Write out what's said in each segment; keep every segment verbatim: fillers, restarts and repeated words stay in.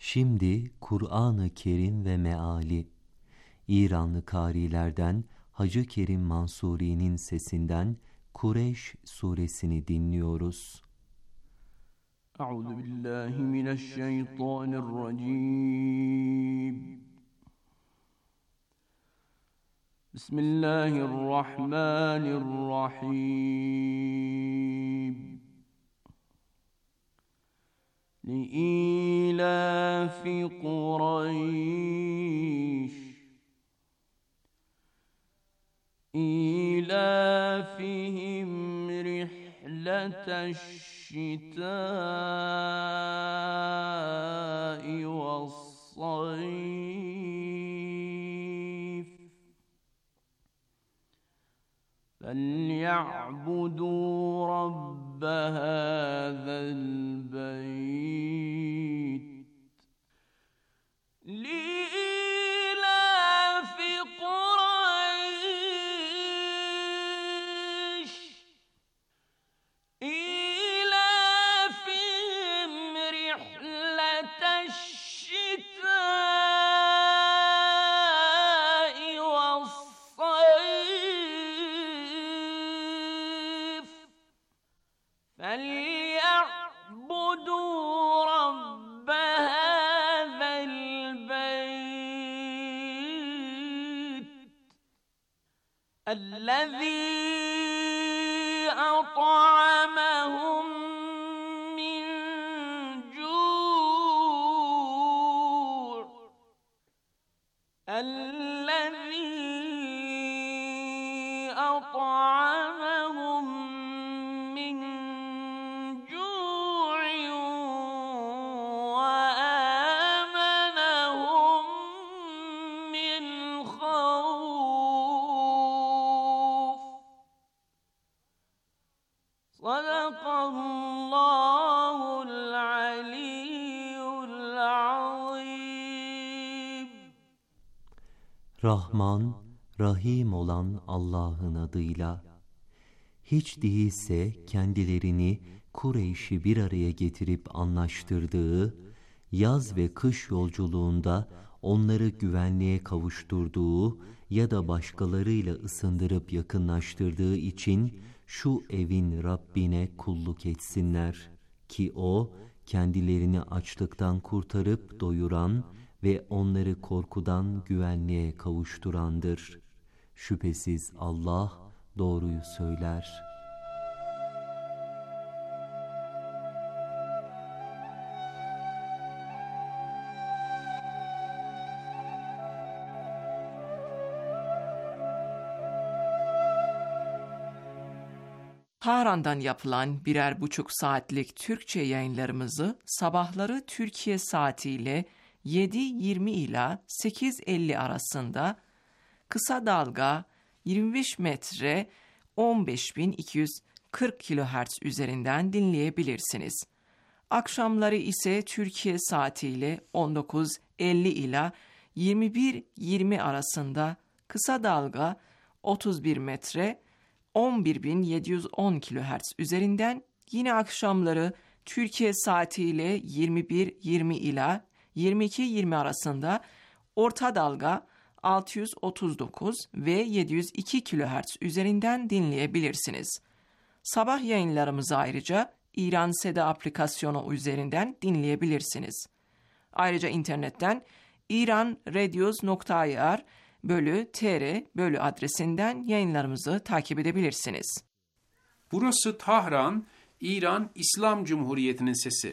Şimdi Kur'an-ı Kerim ve meali. İranlı kârilerden Hacı Kerim Mansuri'nin sesinden Kureyş suresini dinliyoruz. Euzu billahi mineşşeytanirracim. Bismillahirrahmanirrahim. لإيلاف قريش إيلافهم رحلة الشتاء والصيف فليعبدوا رب هذا البيت لإيلاف قريش إيلافهم رحلة الشتاء والصيف فليعبدوا رب هذا البيت الذي أطعمهم من جوع الذي أطعمهم من جوع وآمنهم من خوف صدق الله العلي العظيم. Rahman, Rahim olan Allah'ın adıyla. Hiç değilse kendilerini Kureyş'i bir araya getirip anlaştırdığı, yaz ve kış yolculuğunda onları güvenliğe kavuşturduğu ya da başkalarıyla ısındırıp yakınlaştırdığı için şu evin Rabbine kulluk etsinler ki O kendilerini açlıktan kurtarıp doyuran ve onları korkudan güvenliğe kavuşturandır. Şüphesiz Allah doğruyu söyler. Tahran'dan yapılan birer buçuk saatlik Türkçe yayınlarımızı sabahları Türkiye saatiyle yedi yirmi ila sekiz elli arasında kısa dalga yirmi beş metre on beş bin iki yüz kırk kilohertz üzerinden dinleyebilirsiniz. Akşamları ise Türkiye saatiyle on dokuz elli ila yirmi bir yirmi arasında kısa dalga otuz bir metre on bir bin yedi yüz on kilohertz üzerinden, yine akşamları Türkiye saatiyle yirmi bir yirmi ila yirmi iki yirmi arasında orta dalga altı yüz otuz dokuz ve yedi yüz iki kilohertz üzerinden dinleyebilirsiniz. Sabah yayınlarımızı ayrıca İran Seda aplikasyonu üzerinden dinleyebilirsiniz. Ayrıca internetten iranradios nokta ir bölü tr bölü adresinden yayınlarımızı takip edebilirsiniz. Burası Tahran, İran İslam Cumhuriyeti'nin sesi.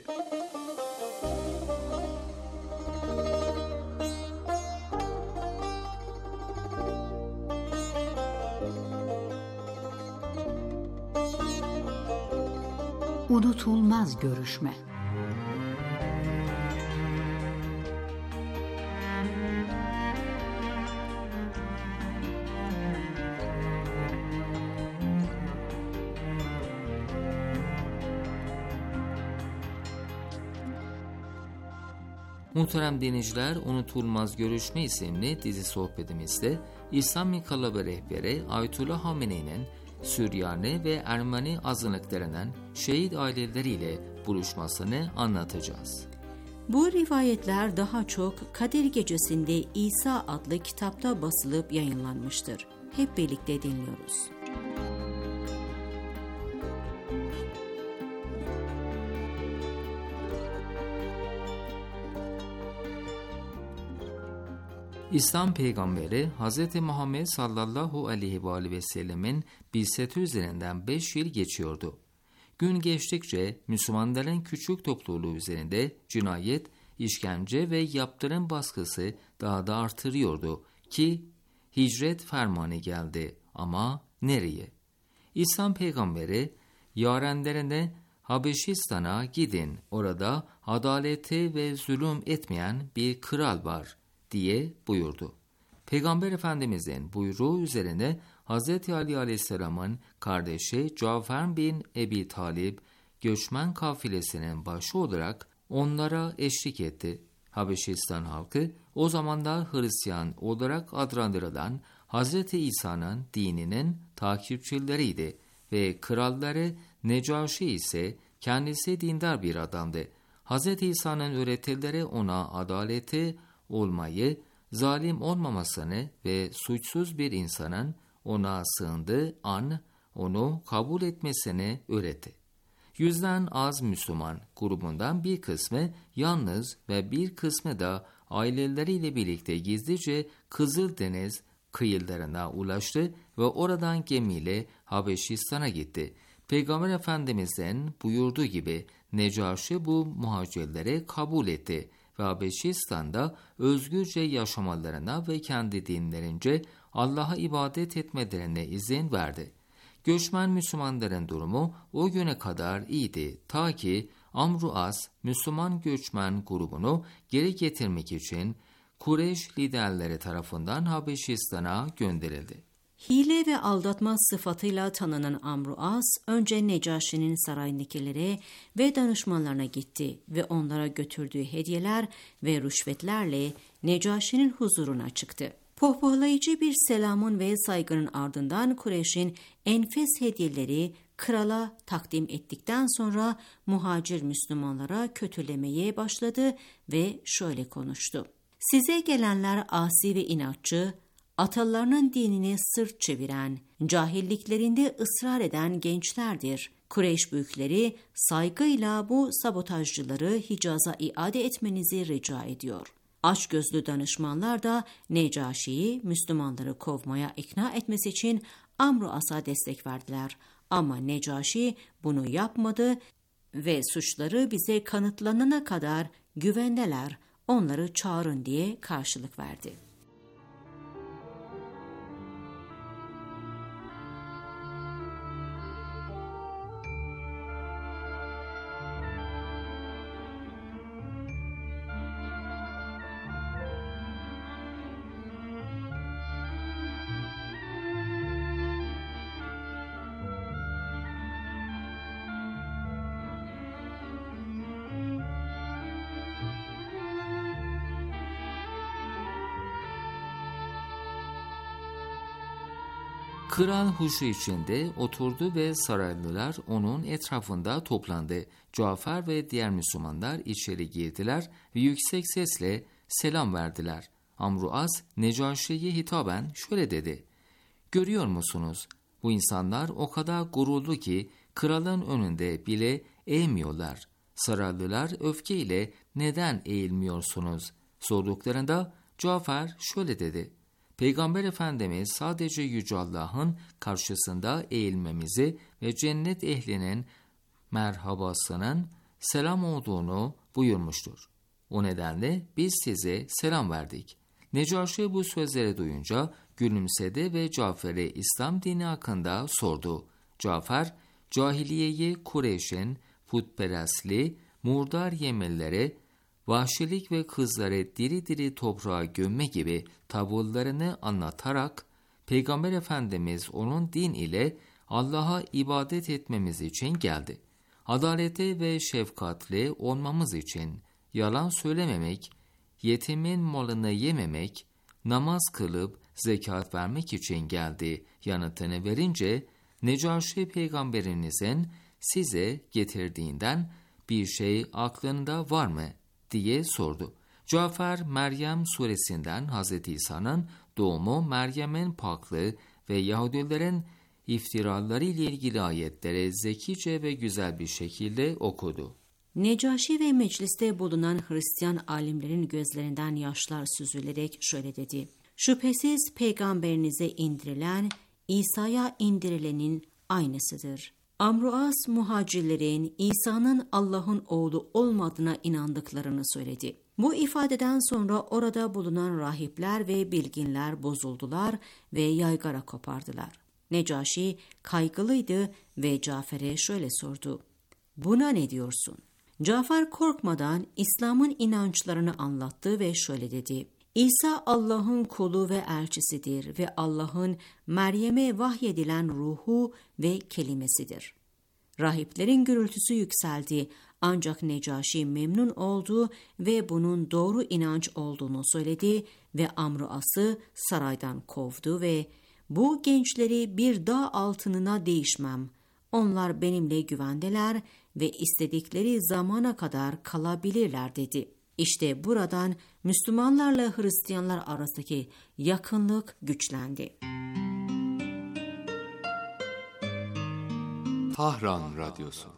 Unutulmaz görüşme. Muhterem dinleyiciler, Unutulmaz Görüşme isimli dizi sohbetimizde İslam İnkılabı rehberi Ayetullah Hamene'nin Süryani ve Ermeni azınlıklarının şehit aileleriyle buluşmasını anlatacağız. Bu rivayetler daha çok Kadir Gecesi'nde İsa adlı kitapta basılıp yayınlanmıştır. Hep birlikte dinliyoruz. İslam peygamberi Hz. Muhammed sallallahu aleyhi ve aleyhi ve sellemin bi'seti üzerinden beş yıl geçiyordu. Gün geçtikçe Müslümanların küçük topluluğu üzerinde cinayet, işkence ve yaptırım baskısı daha da artırıyordu ki hicret fermanı geldi. Ama nereye? İslam peygamberi yarenlerine Habeşistan'a gidin, orada adaleti ve zulüm etmeyen bir kral var diye buyurdu. Peygamber Efendimizin buyruğu üzerine Hz. Ali Aleyhisselam'ın kardeşi Cafer bin Ebi Talib göçmen kafilesinin başı olarak onlara eşlik etti. Habeşistan halkı o zamanda Hristiyan olarak adlandırılan Hz. İsa'nın dininin takipçileriydi ve kralları Necaşi ise kendisi dindar bir adamdı. Hz. İsa'nın öğretileri ona adaleti olmayı, zalim olmamasını ve suçsuz bir insanın ona sığındığı an onu kabul etmesini öğretti. Yüzden az Müslüman grubundan bir kısmı yalnız ve bir kısmı da aileleriyle birlikte gizlice Kızıldeniz kıyılarına ulaştı ve oradan gemiyle Habeşistan'a gitti. Peygamber Efendimiz'den buyurduğu gibi Necaşi bu muhacirleri kabul etti ve Habeşistan'da özgürce yaşamalarına ve kendi dinlerince Allah'a ibadet etmelerine izin verdi. Göçmen Müslümanların durumu o güne kadar iyiydi, ta ki Amr-ı As Müslüman göçmen grubunu geri getirmek için Kureyş liderleri tarafından Habeşistan'a gönderildi. Hile ve aldatma sıfatıyla tanınan Amr-ı As, önce Necaşi'nin sarayındakilere ve danışmanlarına gitti ve onlara götürdüğü hediyeler ve rüşvetlerle Necaşi'nin huzuruna çıktı. Pohpohlayıcı bir selamın ve saygının ardından Kureyş'in enfes hediyeleri krala takdim ettikten sonra muhacir Müslümanlara kötülemeye başladı ve şöyle konuştu. Size gelenler asi ve inatçı, atalarının dinine sırt çeviren, cahilliklerinde ısrar eden gençlerdir. Kureyş büyükleri saygıyla bu sabotajcıları Hicaz'a iade etmenizi rica ediyor. Açgözlü danışmanlar da Necaşi'yi Müslümanları kovmaya ikna etmesi için Amr-ı As'a destek verdiler. Ama Necaşi bunu yapmadı ve suçları bize kanıtlanana kadar güvendeler, onları çağırın diye karşılık verdi. Kral huşu içinde oturdu ve saraylılar onun etrafında toplandı. Cafer ve diğer Müslümanlar içeri girdiler ve yüksek sesle selam verdiler. Amr-ı As Necaşi'ye hitaben şöyle dedi. Görüyor musunuz? Bu insanlar o kadar gururlu ki kralın önünde bile eğmiyorlar. Saraylılar öfkeyle neden eğilmiyorsunuz sorduklarında Cafer şöyle dedi. Peygamber Efendimiz sadece Yüce Allah'ın karşısında eğilmemizi ve cennet ehlinin merhabasının selam olduğunu buyurmuştur. O nedenle biz size selam verdik. Necaşi bu sözleri duyunca gülümsedi ve Cafer'e İslam dini hakkında sordu. Cafer, cahiliyeyi Kureyş'in putperestliği, murdar yemelleri, vahşilik ve kızları diri diri toprağa gömme gibi tavırlarını anlatarak Peygamber Efendimiz onun din ile Allah'a ibadet etmemiz için geldi. Adaleti ve şefkatli olmamız için yalan söylememek, yetimin malını yememek, namaz kılıp zekat vermek için geldi yanıtını verince Necaşi Peygamberinizin size getirdiğinden bir şey aklında var mı diye sordu. Cafer, Meryem suresinden Hazreti İsa'nın doğumu, Meryem'in paklığı ve Yahudilerin iftiraları ile ilgili ayetleri zekice ve güzel bir şekilde okudu. Necaşi ve mecliste bulunan Hristiyan alimlerin gözlerinden yaşlar süzülerek şöyle dedi: "Şüphesiz peygamberinize indirilen İsa'ya indirilenin aynısıdır." Amr-ı As muhacirlerin İsa'nın Allah'ın oğlu olmadığına inandıklarını söyledi. Bu ifadeden sonra orada bulunan rahipler ve bilginler bozuldular ve yaygara kopardılar. Necaşi kaygılıydı ve Cafer'e şöyle sordu: "Buna ne diyorsun?" Cafer korkmadan İslam'ın inançlarını anlattı ve şöyle dedi: "İsa Allah'ın kulu ve elçisidir ve Allah'ın Meryem'e vahyedilen ruhu ve kelimesidir." Rahiplerin gürültüsü yükseldi, ancak Necaşi memnun oldu ve bunun doğru inanç olduğunu söyledi ve Amr-ı As'ı saraydan kovdu ve "Bu gençleri bir dağ altınına değişmem. Onlar benimle güvendeler ve istedikleri zamana kadar kalabilirler" dedi. İşte buradan Müslümanlarla Hristiyanlar arasındaki yakınlık güçlendi. Tahran Radyosu.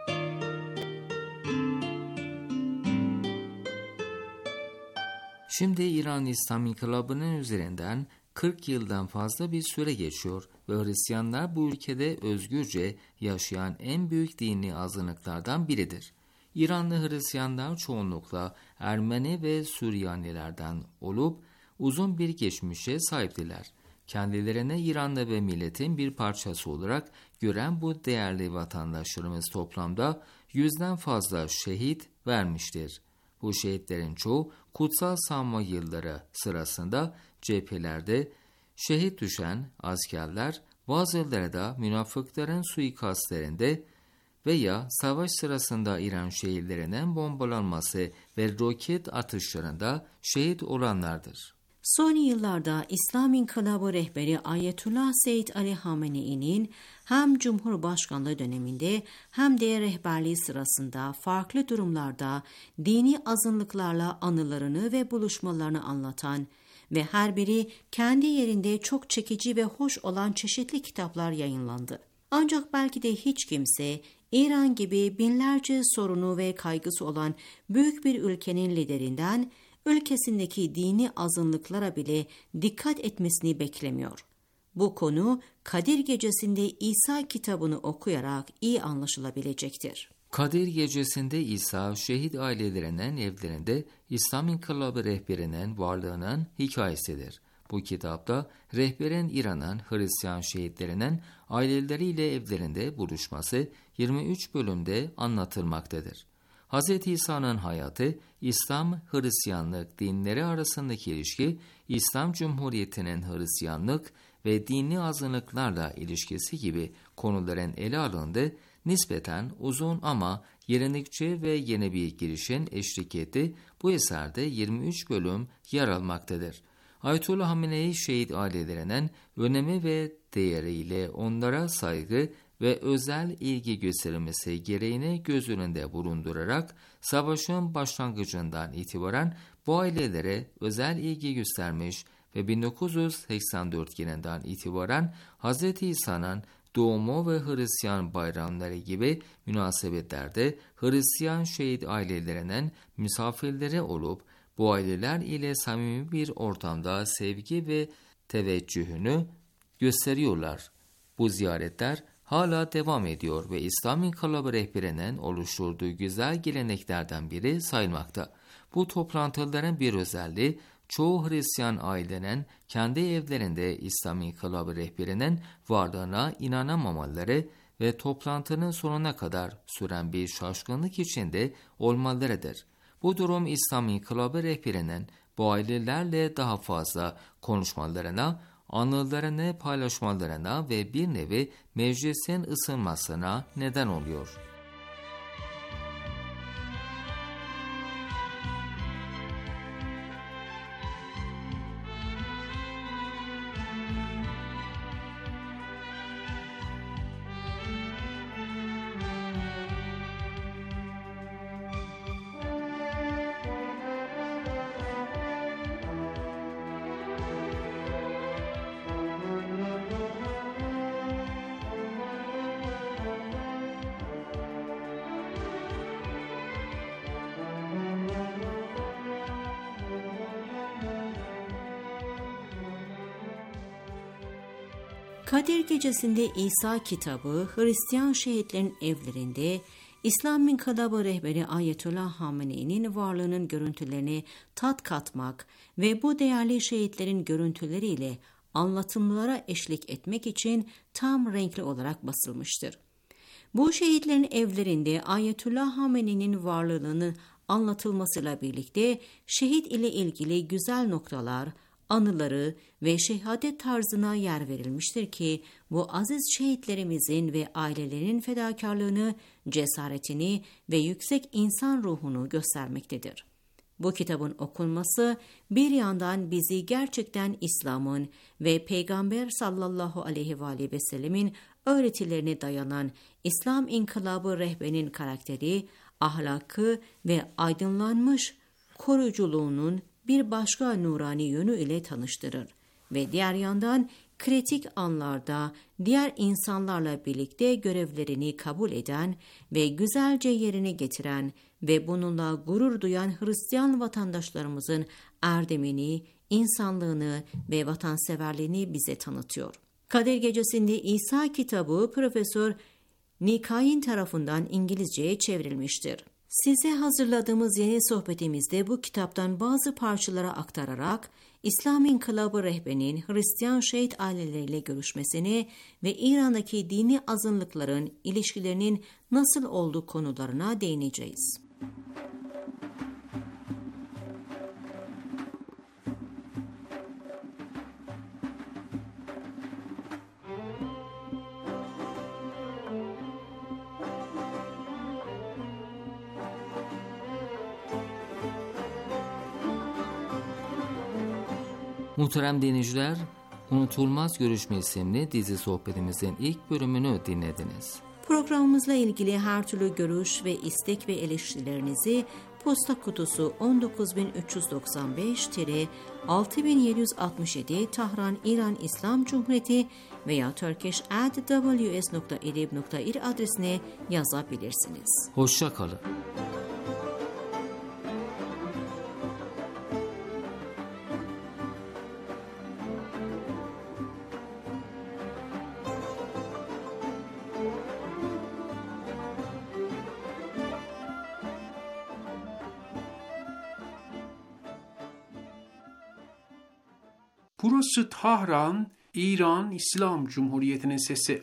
Şimdi İran İslam İnkılabı'nın üzerinden kırk yıldan fazla bir süre geçiyor ve Hristiyanlar bu ülkede özgürce yaşayan en büyük dini azınlıklardan biridir. İranlı Hristiyanlar çoğunlukla Ermeni ve Süryanilerden olup uzun bir geçmişe sahiptiler. Kendilerine İranlı ve milletin bir parçası olarak gören bu değerli vatandaşlarımız toplamda yüzden fazla şehit vermiştir. Bu şehitlerin çoğu kutsal sanma yılları sırasında cephelerde şehit düşen askerler, bazıları da münafıkların suikastlerinde veya savaş sırasında İran şehirlerinin bombalanması ve roket atışlarında şehit olanlardır. Son yıllarda İslam İnkılabı rehberi Ayetullah Seyyid Ali Hamenei'nin hem Cumhurbaşkanlığı döneminde hem de rehberliği sırasında farklı durumlarda dini azınlıklarla anılarını ve buluşmalarını anlatan ve her biri kendi yerinde çok çekici ve hoş olan çeşitli kitaplar yayınlandı. Ancak belki de hiç kimse İran gibi binlerce sorunu ve kaygısı olan büyük bir ülkenin liderinden ülkesindeki dini azınlıklara bile dikkat etmesini beklemiyor. Bu konu Kadir Gecesi'nde İsa kitabını okuyarak iyi anlaşılabilecektir. Kadir Gecesi'nde İsa şehit ailelerinin evlerinde İslam İnkılabı rehberinin varlığının hikayesidir. Bu kitapta rehberin İran'ın Hristiyan şehitlerinin aileleriyle evlerinde buluşması yirmi üç bölümde anlatılmaktadır. Hz. İsa'nın hayatı, İslam, Hristiyanlık dinleri arasındaki ilişki, İslam Cumhuriyeti'nin Hristiyanlık ve dini azınlıklarla ilişkisi gibi konuların ele alındığı nispeten uzun ama yenilikçi ve yeni bir girişin eşlik ettiği bu eserde yirmi üç bölüm yer almaktadır. Ayetullah Hamenei şehit ailelerinin önemi ve değeriyle onlara saygı ve özel ilgi gösterilmesi gereğini göz önünde bulundurarak savaşın başlangıcından itibaren bu ailelere özel ilgi göstermiş ve bin dokuz yüz seksen dört yılından itibaren Hz. İsa'nın doğumu ve Hristiyan bayramları gibi münasebetlerde Hristiyan şehit ailelerinin misafirleri olup bu aileler ile samimi bir ortamda sevgi ve teveccühünü gösteriyorlar. Bu ziyaretler hala devam ediyor ve İslam İnkılabı rehberinin oluşturduğu güzel geleneklerden biri sayılmakta. Bu toplantıların bir özelliği, çoğu Hristiyan ailenin kendi evlerinde İslam İnkılabı rehberinin varlığına inanamamaları ve toplantının sonuna kadar süren bir şaşkınlık içinde olmalarıdır. Bu durum İslam İnkılabı rehberinin bu ailelerle daha fazla konuşmalarına, anılarını paylaşmalarına ve bir nevi meclisin ısınmasına neden oluyor. Kadir Gecesi'nde İsa kitabı Hristiyan şehitlerin evlerinde İslam İnkılabı rehberi Ayetullah Hamenei'nin varlığının görüntülerine tat katmak ve bu değerli şehitlerin görüntüleriyle anlatımlara eşlik etmek için tam renkli olarak basılmıştır. Bu şehitlerin evlerinde Ayetullah Hamenei'nin varlığının anlatılmasıyla birlikte şehit ile ilgili güzel noktalar, anıları ve şehadet tarzına yer verilmiştir ki bu aziz şehitlerimizin ve ailelerinin fedakarlığını, cesaretini ve yüksek insan ruhunu göstermektedir. Bu kitabın okunması bir yandan bizi gerçekten İslam'ın ve Peygamber sallallahu aleyhi ve aleyhi ve sellemin öğretilerine dayanan İslam İnkılabı rehberinin karakteri, ahlakı ve aydınlanmış koruyuculuğunun bir başka nurani yönü ile tanıştırır ve diğer yandan kritik anlarda diğer insanlarla birlikte görevlerini kabul eden ve güzelce yerine getiren ve bununla gurur duyan Hristiyan vatandaşlarımızın erdemini, insanlığını ve vatanseverliğini bize tanıtıyor. Kadir Gecesi'nde İsa kitabı Profesör Nikayin tarafından İngilizceye çevrilmiştir. Size hazırladığımız yeni sohbetimizde bu kitaptan bazı parçalara aktararak İslam İnkılabı rehberinin Hristiyan şehit aileleriyle görüşmesini ve İran'daki dini azınlıkların ilişkilerinin nasıl olduğu konularına değineceğiz. Muhterem dinleyiciler, Unutulmaz Görüşme isimli dizi sohbetimizin ilk bölümünü dinlediniz. Programımızla ilgili her türlü görüş ve istek ve eleştirilerinizi posta kutusu on dokuz bin üç yüz doksan beş altı bin yedi yüz altmış yedi Tahran İran İslam Cumhuriyeti veya turkish at w s nokta edeb nokta ir adresine yazabilirsiniz. Hoşça kalın. Burası Tahran, İran İslam Cumhuriyeti'nin sesi.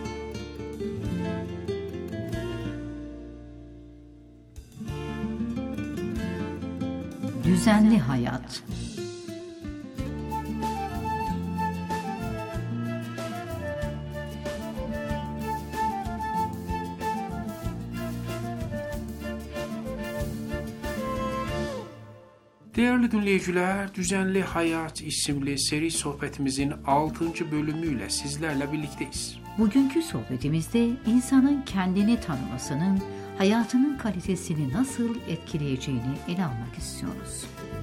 Düzenli Hayat. Değerli dinleyiciler, Düzenli Hayat isimli seri sohbetimizin altıncı bölümüyle sizlerle birlikteyiz. Bugünkü sohbetimizde insanın kendini tanımasının hayatının kalitesini nasıl etkileyeceğini ele almak istiyoruz.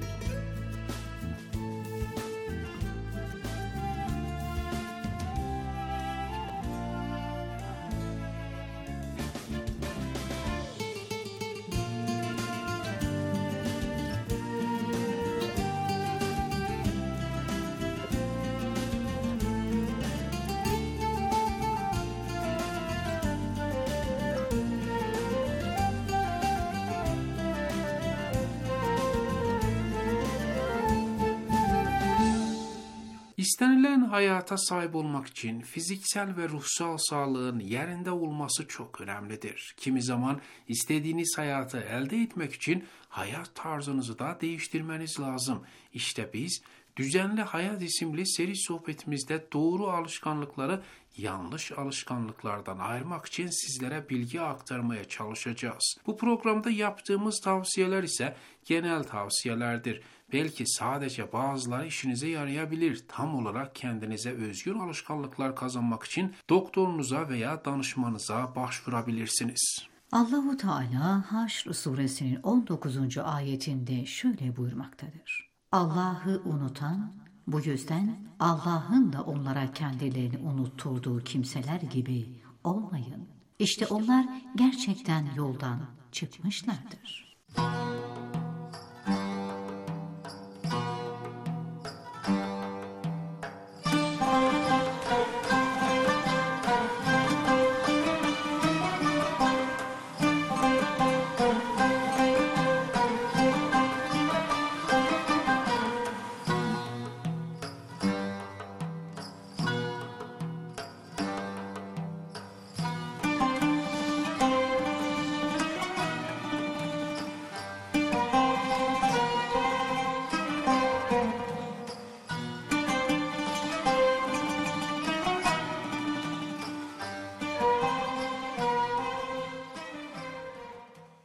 İstenilen hayata sahip olmak için fiziksel ve ruhsal sağlığın yerinde olması çok önemlidir. Kimi zaman istediğiniz hayatı elde etmek için hayat tarzınızı da değiştirmeniz lazım. İşte biz Düzenli Hayat isimli seri sohbetimizde doğru alışkanlıkları yanlış alışkanlıklardan ayırmak için sizlere bilgi aktarmaya çalışacağız. Bu programda yaptığımız tavsiyeler ise genel tavsiyelerdir. Belki sadece bazıları işinize yarayabilir. Tam olarak kendinize özgün alışkanlıklar kazanmak için doktorunuza veya danışmanıza başvurabilirsiniz. Allahu Teala Haşr suresinin on dokuzuncu ayetinde şöyle buyurmaktadır. Allah'ı unutan, bu yüzden Allah'ın da onlara kendilerini unutturduğu kimseler gibi olmayın. İşte onlar gerçekten yoldan çıkmışlardır.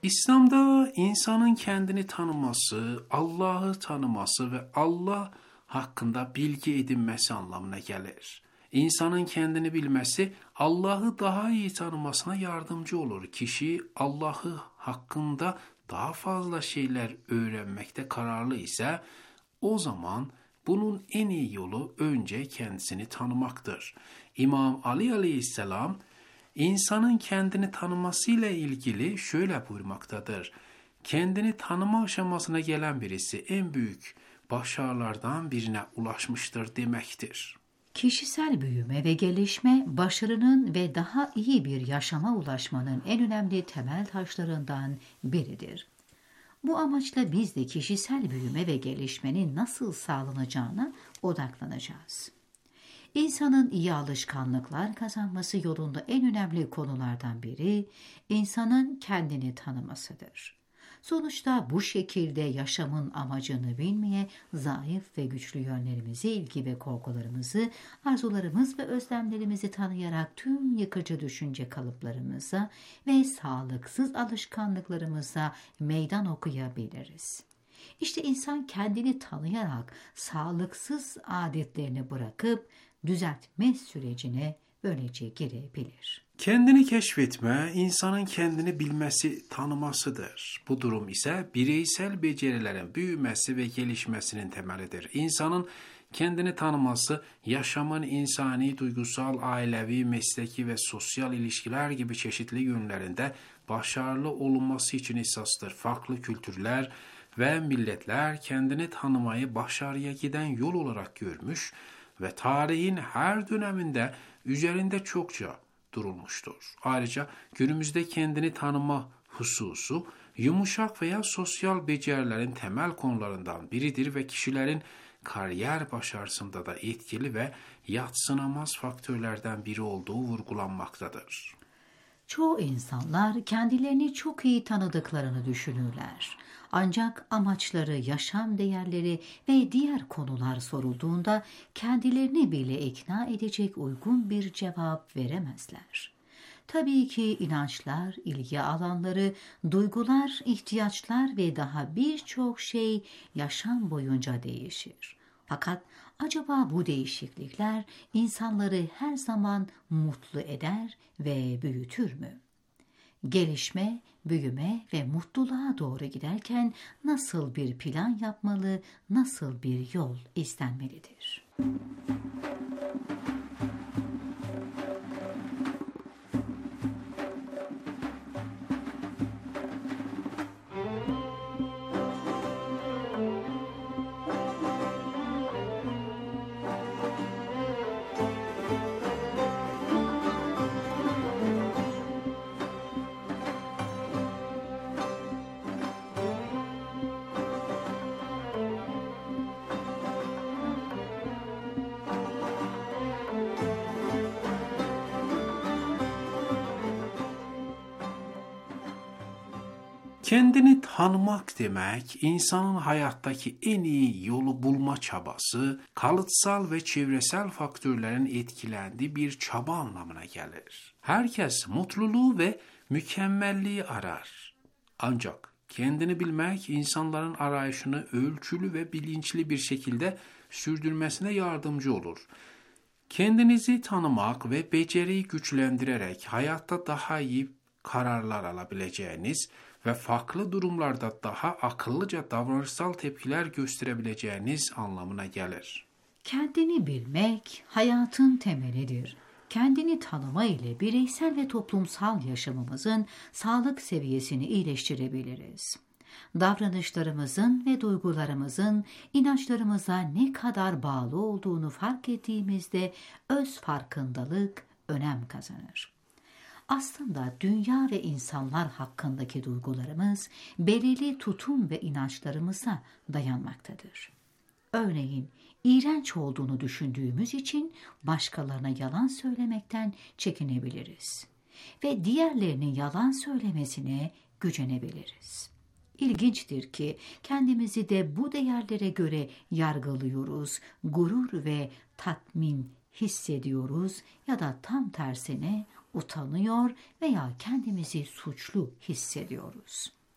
İslam'da insanın kendini tanıması, Allah'ı tanıması ve Allah hakkında bilgi edinmesi anlamına gelir. İnsanın kendini bilmesi Allah'ı daha iyi tanımasına yardımcı olur. Kişi Allah'ı hakkında daha fazla şeyler öğrenmekte kararlı ise o zaman bunun en iyi yolu önce kendisini tanımaktır. İmam Ali Aleyhisselam insanın kendini tanımasıyla ilgili şöyle buyurmaktadır. Kendini tanıma aşamasına gelen birisi en büyük başarılardan birine ulaşmıştır demektir. Kişisel büyüme ve gelişme, başarının ve daha iyi bir yaşama ulaşmanın en önemli temel taşlarından biridir. Bu amaçla biz de kişisel büyüme ve gelişmenin nasıl sağlanacağına odaklanacağız. İnsanın iyi alışkanlıklar kazanması yolunda en önemli konulardan biri, insanın kendini tanımasıdır. Sonuçta bu şekilde yaşamın amacını bilmeye, zayıf ve güçlü yönlerimizi, ilgi ve korkularımızı, arzularımız ve özlemlerimizi tanıyarak tüm yıkıcı düşünce kalıplarımıza ve sağlıksız alışkanlıklarımıza meydan okuyabiliriz. İşte insan kendini tanıyarak sağlıksız adetlerini bırakıp düzeltme sürecine böylece girebilir. Kendini keşfetme, insanın kendini bilmesi, tanımasıdır. Bu durum ise bireysel becerilerin büyümesi ve gelişmesinin temelidir. İnsanın kendini tanıması, yaşamın insani, duygusal, ailevi, mesleki ve sosyal ilişkiler gibi çeşitli yönlerinde başarılı olunması için esastır. Farklı kültürler ve milletler kendini tanımayı başarıya giden yol olarak görmüş ve tarihin her döneminde üzerinde çokça durulmuştur. Ayrıca günümüzde kendini tanıma hususu yumuşak veya sosyal becerilerin temel konularından biridir ve kişilerin kariyer başarısında da etkili ve yadsınamaz faktörlerden biri olduğu vurgulanmaktadır. Çoğu insanlar kendilerini çok iyi tanıdıklarını düşünürler. Ancak amaçları, yaşam değerleri ve diğer konular sorulduğunda kendilerini bile ikna edecek uygun bir cevap veremezler. Tabii ki inançlar, ilgi alanları, duygular, ihtiyaçlar ve daha birçok şey yaşam boyunca değişir. Fakat acaba bu değişiklikler insanları her zaman mutlu eder ve büyütür mü? Gelişme, büyüme ve mutluluğa doğru giderken nasıl bir plan yapmalı, nasıl bir yol izlenmelidir? Kendini tanımak demek, insanın hayattaki en iyi yolu bulma çabası, kalıtsal ve çevresel faktörlerin etkilendiği bir çaba anlamına gelir. Herkes mutluluğu ve mükemmelliği arar. Ancak kendini bilmek, insanların arayışını ölçülü ve bilinçli bir şekilde sürdürmesine yardımcı olur. Kendinizi tanımak ve beceriyi güçlendirerek hayatta daha iyi kararlar alabileceğiniz ve farklı durumlarda daha akıllıca davranışsal tepkiler gösterebileceğiniz anlamına gelir. Kendini bilmek hayatın temelidir. Kendini tanıma ile bireysel ve toplumsal yaşamımızın sağlık seviyesini iyileştirebiliriz. Davranışlarımızın ve duygularımızın inançlarımıza ne kadar bağlı olduğunu fark ettiğimizde öz farkındalık önem kazanır. Aslında dünya ve insanlar hakkındaki duygularımız belirli tutum ve inançlarımıza dayanmaktadır. Örneğin, iğrenç olduğunu düşündüğümüz için başkalarına yalan söylemekten çekinebiliriz ve diğerlerinin yalan söylemesine gücenebiliriz. İlginçtir ki kendimizi de bu değerlere göre yargılıyoruz, gurur ve tatmin hissediyoruz ya da tam tersine utanıyor veya kendimizi suçlu hissediyoruz.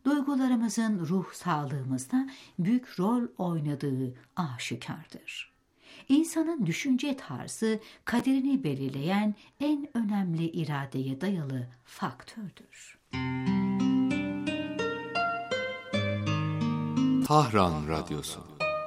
duygularımızın ruh sağlığımızda büyük rol oynadığı aşikardır. İnsanın düşünce tarzı kaderini belirleyen en önemli iradeye dayalı faktördür. Tahran Radyosu.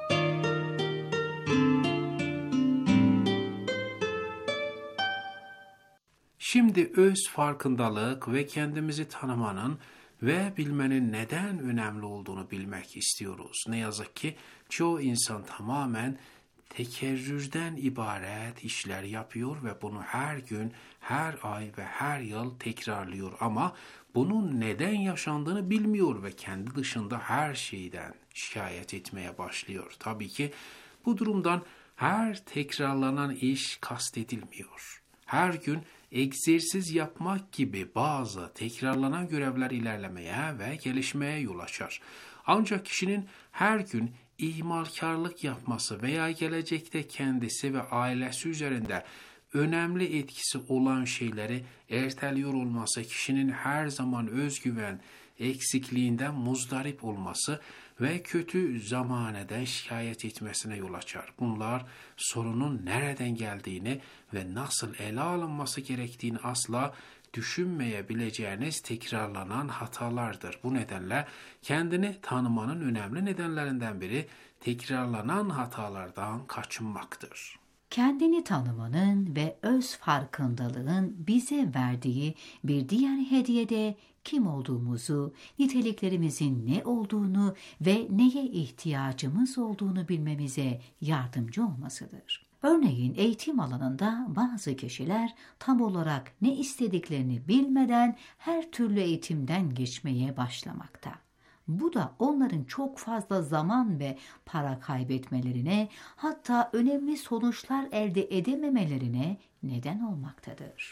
Şimdi öz farkındalık ve kendimizi tanımanın ve bilmenin neden önemli olduğunu bilmek istiyoruz. Ne yazık ki çoğu insan tamamen tekerrürden ibaret işler yapıyor ve bunu her gün, her ay ve her yıl tekrarlıyor ama bunun neden yaşandığını bilmiyor ve kendi dışında her şeyden şikayet etmeye başlıyor. Tabii ki bu durumdan her tekrarlanan iş kastedilmiyor. Her gün egzersiz yapmak gibi bazı tekrarlanan görevler ilerlemeye ve gelişmeye yol açar. Ancak kişinin her gün ihmalkarlık yapması veya gelecekte kendisi ve ailesi üzerinde önemli etkisi olan şeyleri erteliyor olması, kişinin her zaman özgüven eksikliğinden muzdarip olması ve kötü zamanede şikayet etmesine yol açar. Bunlar sorunun nereden geldiğini ve nasıl ele alınması gerektiğini asla düşünmeyebileceğiniz tekrarlanan hatalardır. Bu nedenle kendini tanımanın önemli nedenlerinden biri tekrarlanan hatalardan kaçınmaktır. Kendini tanımanın ve öz farkındalığın bize verdiği bir diğer hediye de kim olduğumuzu, niteliklerimizin ne olduğunu ve neye ihtiyacımız olduğunu bilmemize yardımcı olmasıdır. Örneğin eğitim alanında bazı kişiler tam olarak ne istediklerini bilmeden her türlü eğitimden geçmeye başlamakta. Bu da onların çok fazla zaman ve para kaybetmelerine, hatta önemli sonuçlar elde edememelerine neden olmaktadır.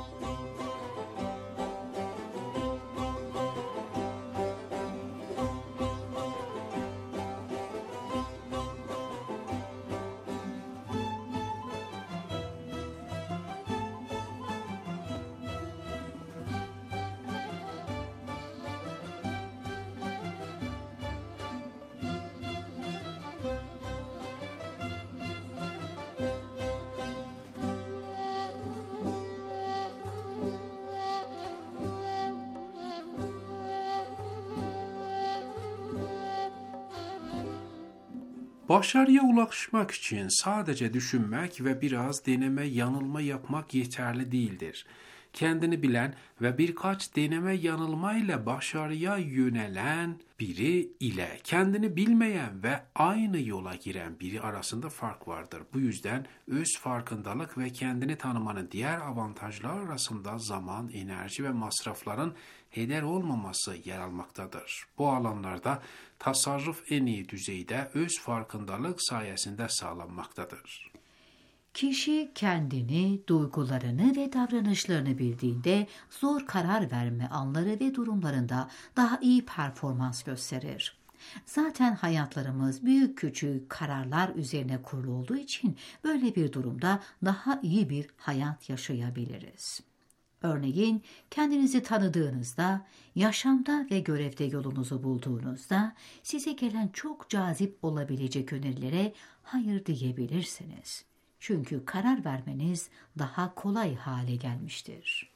Başarıya ulaşmak için sadece düşünmek ve biraz deneme yanılma yapmak yeterli değildir. Kendini bilen ve birkaç deneme yanılmayla başarıya yönelen biri ile kendini bilmeyen ve aynı yola giren biri arasında fark vardır. Bu yüzden öz farkındalık ve kendini tanımanın diğer avantajlar arasında zaman, enerji ve masrafların heder olmaması yer almaktadır. Bu alanlarda tasarruf en iyi düzeyde öz farkındalık sayesinde sağlanmaktadır. Kişi kendini, duygularını ve davranışlarını bildiğinde zor karar verme anları ve durumlarında daha iyi performans gösterir. Zaten hayatlarımız büyük küçük kararlar üzerine kurulu olduğu için böyle bir durumda daha iyi bir hayat yaşayabiliriz. Örneğin kendinizi tanıdığınızda, yaşamda ve görevde yolunuzu bulduğunuzda size gelen çok cazip olabilecek önerilere hayır diyebilirsiniz. Çünkü karar vermeniz daha kolay hale gelmiştir.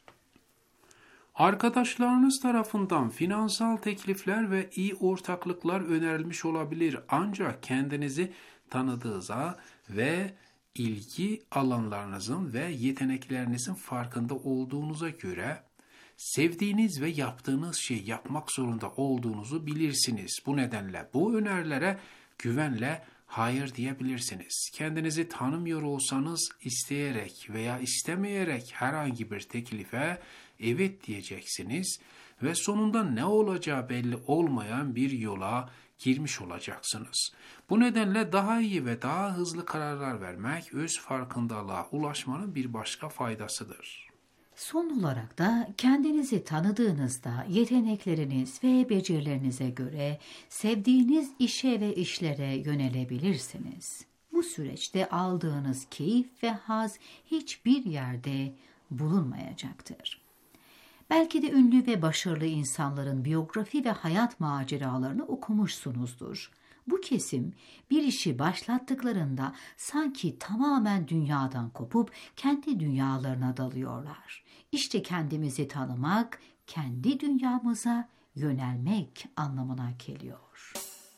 Arkadaşlarınız tarafından finansal teklifler ve iyi ortaklıklar önerilmiş olabilir. Ancak kendinizi tanıdığınızda ve ilgi alanlarınızın ve yeteneklerinizin farkında olduğunuza göre sevdiğiniz ve yaptığınız şeyi yapmak zorunda olduğunuzu bilirsiniz. Bu nedenle bu önerilere güvenle hayır diyebilirsiniz. Kendinizi tanımıyor olsanız isteyerek veya istemeyerek herhangi bir teklife evet diyeceksiniz ve sonunda ne olacağı belli olmayan bir yola girmiş olacaksınız. Bu nedenle daha iyi ve daha hızlı kararlar vermek öz farkındalığa ulaşmanın bir başka faydasıdır. Son olarak da kendinizi tanıdığınızda yetenekleriniz ve becerilerinize göre sevdiğiniz işe ve işlere yönelebilirsiniz. Bu süreçte aldığınız keyif ve haz hiçbir yerde bulunmayacaktır. Belki de ünlü ve başarılı insanların biyografi ve hayat maceralarını okumuşsunuzdur. Bu kesim bir işi başlattıklarında sanki tamamen dünyadan kopup kendi dünyalarına dalıyorlar. İşte kendimizi tanımak, kendi dünyamıza yönelmek anlamına geliyor.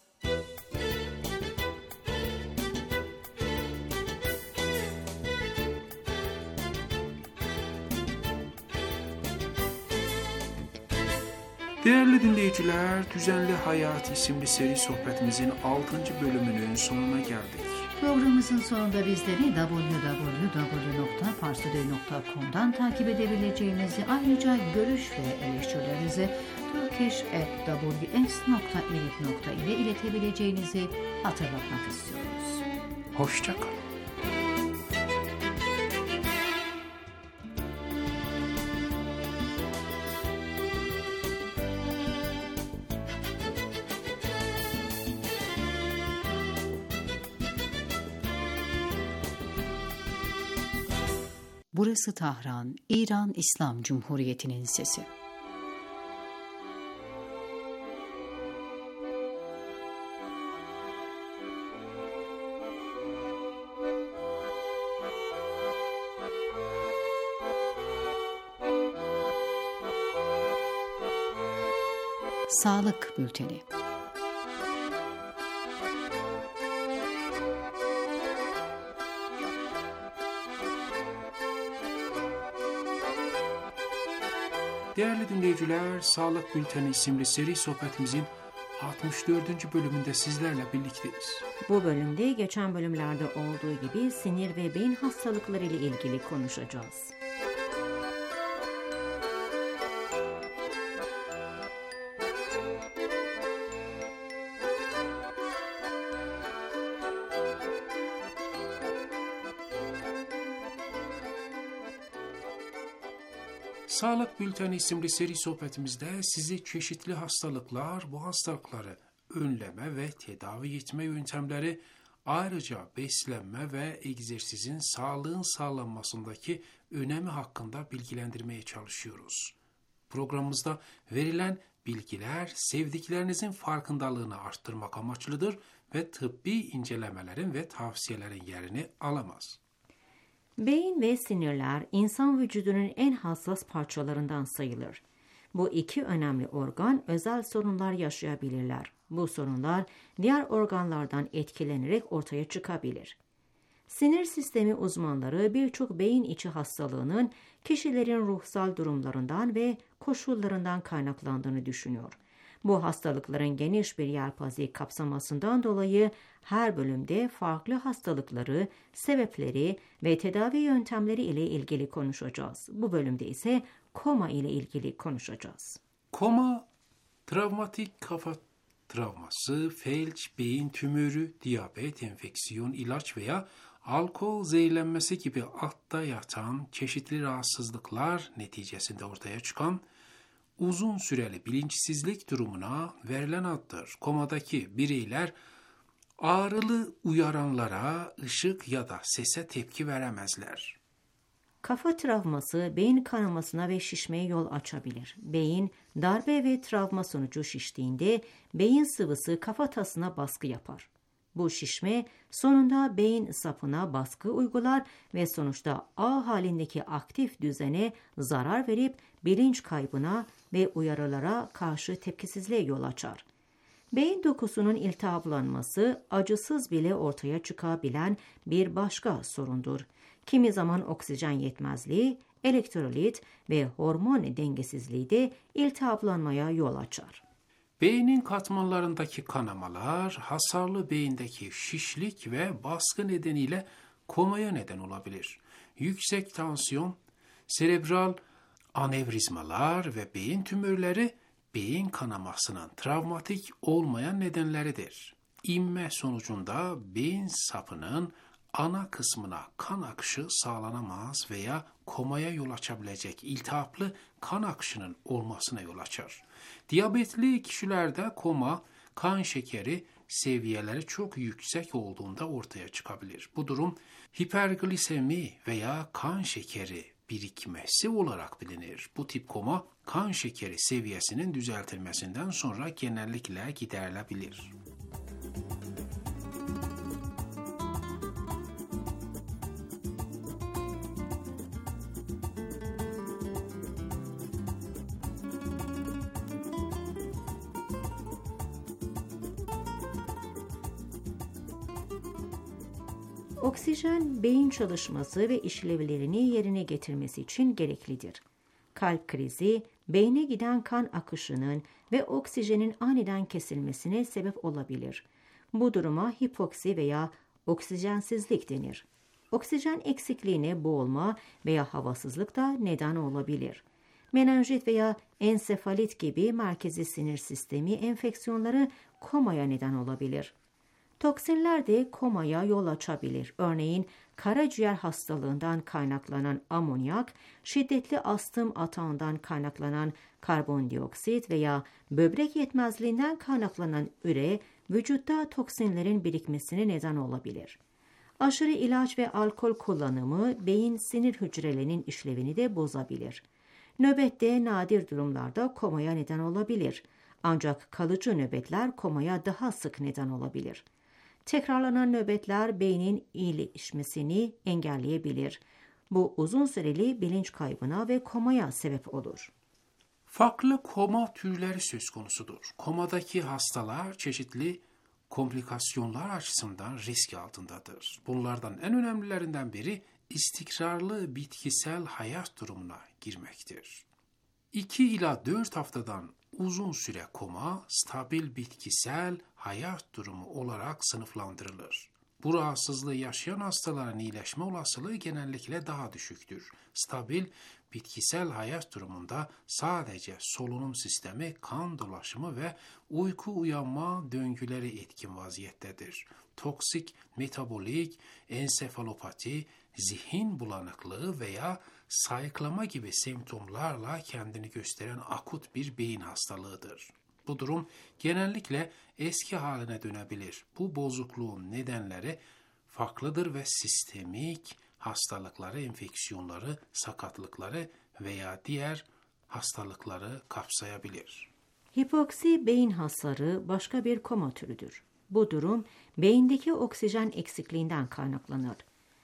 Değerli dinleyiciler, Düzenli Hayat isimli seri sohbetimizin altıncı bölümünün sonuna geldik. Programımızın sonunda bizleri double-u double-u double-u nokta parstoday nokta com'dan takip edebileceğinizi, ayrıca görüş ve eleştirilerinizi turkish at w s nokta elif nokta ile iletebileceğinizi hatırlatmak istiyoruz. Hoşça kalın. Burası Tahran, İran İslam Cumhuriyeti'nin sesi. Sağlık Bülteni. Değerli dinleyiciler, Sağlık Bülteni isimli seri sohbetimizin altmış dördüncü bölümünde sizlerle birlikteyiz. Bu bölümde geçen bölümlerde olduğu gibi sinir ve beyin hastalıkları ile ilgili konuşacağız. Sağlık Bülteni isimli seri sohbetimizde sizi çeşitli hastalıklar, bu hastalıkları önleme ve tedavi etme yöntemleri, ayrıca beslenme ve egzersizin sağlığın sağlanmasındaki önemi hakkında bilgilendirmeye çalışıyoruz. Programımızda verilen bilgiler sevdiklerinizin farkındalığını arttırmak amaçlıdır ve tıbbi incelemelerin ve tavsiyelerin yerini alamaz. Beyin ve sinirler insan vücudunun en hassas parçalarından sayılır. Bu iki önemli organ özel sorunlar yaşayabilirler. Bu sorunlar diğer organlardan etkilenerek ortaya çıkabilir. Sinir sistemi uzmanları birçok beyin içi hastalığının kişilerin ruhsal durumlarından ve koşullarından kaynaklandığını düşünüyor. Bu hastalıkların geniş bir yelpazeyi kapsamasından dolayı her bölümde farklı hastalıkları, sebepleri ve tedavi yöntemleri ile ilgili konuşacağız. Bu bölümde ise koma ile ilgili konuşacağız. Koma, travmatik kafa travması, felç, beyin tümörü, diyabet, enfeksiyon, ilaç veya alkol zehirlenmesi gibi altta yatan çeşitli rahatsızlıklar neticesinde ortaya çıkan uzun süreli bilinçsizlik durumuna verilen addır. Komadaki bireyler ağrılı uyaranlara, ışık ya da sese tepki veremezler. Kafa travması beyin kanamasına ve şişmeye yol açabilir. Beyin darbe ve travma sonucu şiştiğinde beyin sıvısı kafatasına baskı yapar. Bu şişme sonunda beyin sapına baskı uygular ve sonuçta ağ halindeki aktif düzene zarar verip bilinç kaybına ve uyarılara karşı tepkisizliğe yol açar. Beyin dokusunun iltihaplanması acısız bile ortaya çıkabilen bir başka sorundur. Kimi zaman oksijen yetmezliği, elektrolit ve hormon dengesizliği de iltihaplanmaya yol açar. Beynin katmanlarındaki kanamalar, hasarlı beyindeki şişlik ve baskı nedeniyle komaya neden olabilir. Yüksek tansiyon, serebral anevrizmalar ve beyin tümörleri beyin kanamasının travmatik olmayan nedenleridir. İnme sonucunda beyin sapının ana kısmına kan akışı sağlanamaz veya komaya yol açabilecek iltihaplı kan akışının olmasına yol açar. Diyabetli kişilerde koma, kan şekeri seviyeleri çok yüksek olduğunda ortaya çıkabilir. Bu durum hiperglisemi veya kan şekeri birikmesi olarak bilinir. Bu tip koma kan şekeri seviyesinin düzeltilmesinden sonra genellikle giderilebilir. Oksijen, beyin çalışması ve işlevlerini yerine getirmesi için gereklidir. Kalp krizi, beyne giden kan akışının ve oksijenin aniden kesilmesine sebep olabilir. Bu duruma hipoksi veya oksijensizlik denir. Oksijen eksikliğine boğulma veya havasızlık da neden olabilir. Menenjit veya ensefalit gibi merkezi sinir sistemi enfeksiyonları komaya neden olabilir. Toksinler de komaya yol açabilir. Örneğin karaciğer hastalığından kaynaklanan amonyak, şiddetli astım atağından kaynaklanan karbondioksit veya böbrek yetmezliğinden kaynaklanan üre, vücutta toksinlerin birikmesine neden olabilir. Aşırı ilaç ve alkol kullanımı beyin sinir hücrelerinin işlevini de bozabilir. Nöbette nadir durumlarda komaya neden olabilir. Ancak kalıcı nöbetler komaya daha sık neden olabilir. Tekrarlanan nöbetler beynin iyileşmesini engelleyebilir. Bu uzun süreli bilinç kaybına ve komaya sebep olur. Farklı koma türleri söz konusudur. Komadaki hastalar çeşitli komplikasyonlar açısından risk altındadır. Bunlardan en önemlilerinden biri istikrarlı bitkisel hayat durumuna girmektir. iki ila dört haftadan uzun süre koma, stabil bitkisel hayat durumu olarak sınıflandırılır. Bu rahatsızlığı yaşayan hastaların iyileşme olasılığı genellikle daha düşüktür. Stabil bitkisel hayat durumunda sadece solunum sistemi, kan dolaşımı ve uyku uyanma döngüleri etkin vaziyettedir. Toksik, metabolik, ensefalopati, zihin bulanıklığı veya sayıklama gibi semptomlarla kendini gösteren akut bir beyin hastalığıdır. Bu durum genellikle eski haline dönebilir. Bu bozukluğun nedenleri farklıdır ve sistemik hastalıkları, enfeksiyonları, sakatlıkları veya diğer hastalıkları kapsayabilir. Hipoksi beyin hasarı başka bir koma türüdür. Bu durum beyindeki oksijen eksikliğinden kaynaklanır.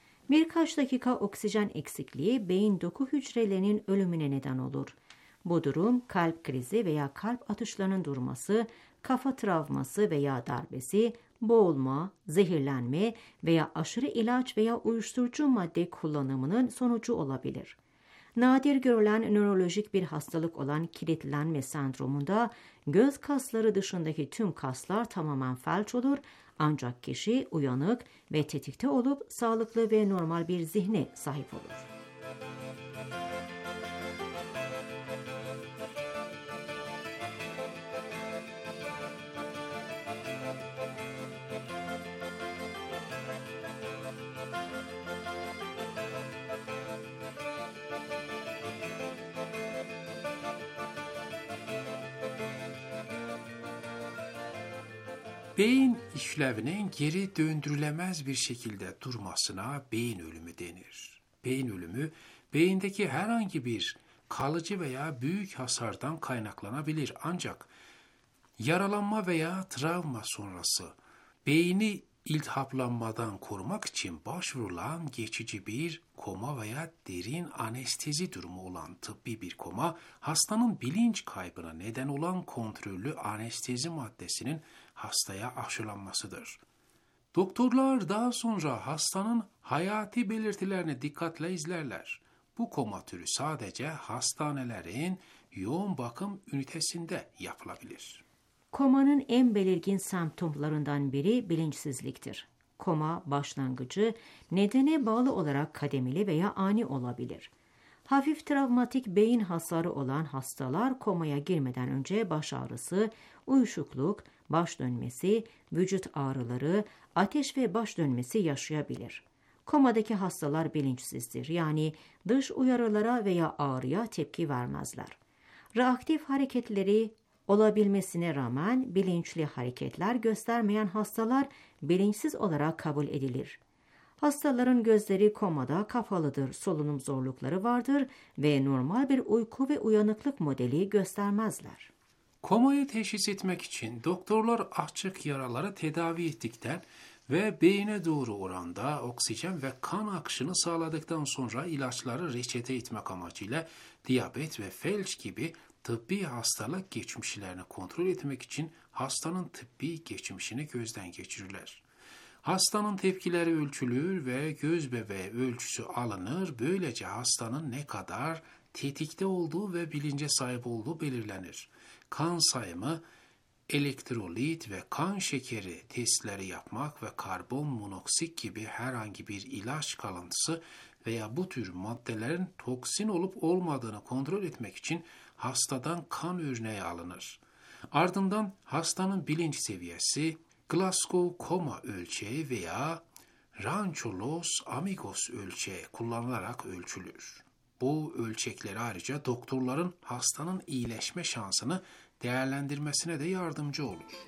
Birkaç dakika oksijen eksikliği beyin doku hücrelerinin ölümüne neden olur. Bu durum kalp krizi veya kalp atışlarının durması, kafa travması veya darbesi, boğulma, zehirlenme veya aşırı ilaç veya uyuşturucu madde kullanımının sonucu olabilir. Nadir görülen nörolojik bir hastalık olan kilitlenme sendromunda göz kasları dışındaki tüm kaslar tamamen felç olur, ancak kişi uyanık ve tetikte olup sağlıklı ve normal bir zihne sahip olur. Beyin işlevinin geri döndürülemez bir şekilde durmasına beyin ölümü denir. Beyin ölümü, beyindeki herhangi bir kalıcı veya büyük hasardan kaynaklanabilir. Ancak yaralanma veya travma sonrası beyni iltihaplanmadan korumak için başvurulan geçici bir koma veya derin anestezi durumu olan tıbbi bir koma, hastanın bilinç kaybına neden olan kontrollü anestezi maddesinin hastaya aşılanmasıdır. Doktorlar daha sonra hastanın hayati belirtilerini dikkatle izlerler. Bu koma türü sadece hastanelerin yoğun bakım ünitesinde yapılabilir. Komanın en belirgin semptomlarından biri bilinçsizliktir. Koma başlangıcı nedene bağlı olarak kademeli veya ani olabilir. Hafif travmatik beyin hasarı olan hastalar komaya girmeden önce baş ağrısı, uyuşukluk, baş dönmesi, vücut ağrıları, ateş ve baş dönmesi yaşayabilir. Komadaki hastalar bilinçsizdir, yani dış uyarılara veya ağrıya tepki vermezler. Reaktif hareketleri olabilmesine rağmen bilinçli hareketler göstermeyen hastalar bilinçsiz olarak kabul edilir. Hastaların gözleri komada kapalıdır, solunum zorlukları vardır ve normal bir uyku ve uyanıklık modeli göstermezler. Komayı teşhis etmek için doktorlar açık yaraları tedavi ettikten ve beyine doğru oranda oksijen ve kan akışını sağladıktan sonra ilaçları reçete etmek amacıyla diyabet ve felç gibi tıbbi hastalık geçmişlerini kontrol etmek için hastanın tıbbi geçmişini gözden geçirirler. Hastanın tepkileri ölçülür ve göz bebeği ölçüsü alınır. Böylece hastanın ne kadar tetikte olduğu ve bilince sahip olduğu belirlenir. Kan sayımı, elektrolit ve kan şekeri testleri yapmak ve karbon monoksit gibi herhangi bir ilaç kalıntısı veya bu tür maddelerin toksin olup olmadığını kontrol etmek için hastadan kan örneği alınır. Ardından hastanın bilinç seviyesi, Glasgow Koma ölçeği veya Rancho Los Amigos ölçeği kullanılarak ölçülür. Bu ölçekler ayrıca doktorların hastanın iyileşme şansını değerlendirmesine de yardımcı olur.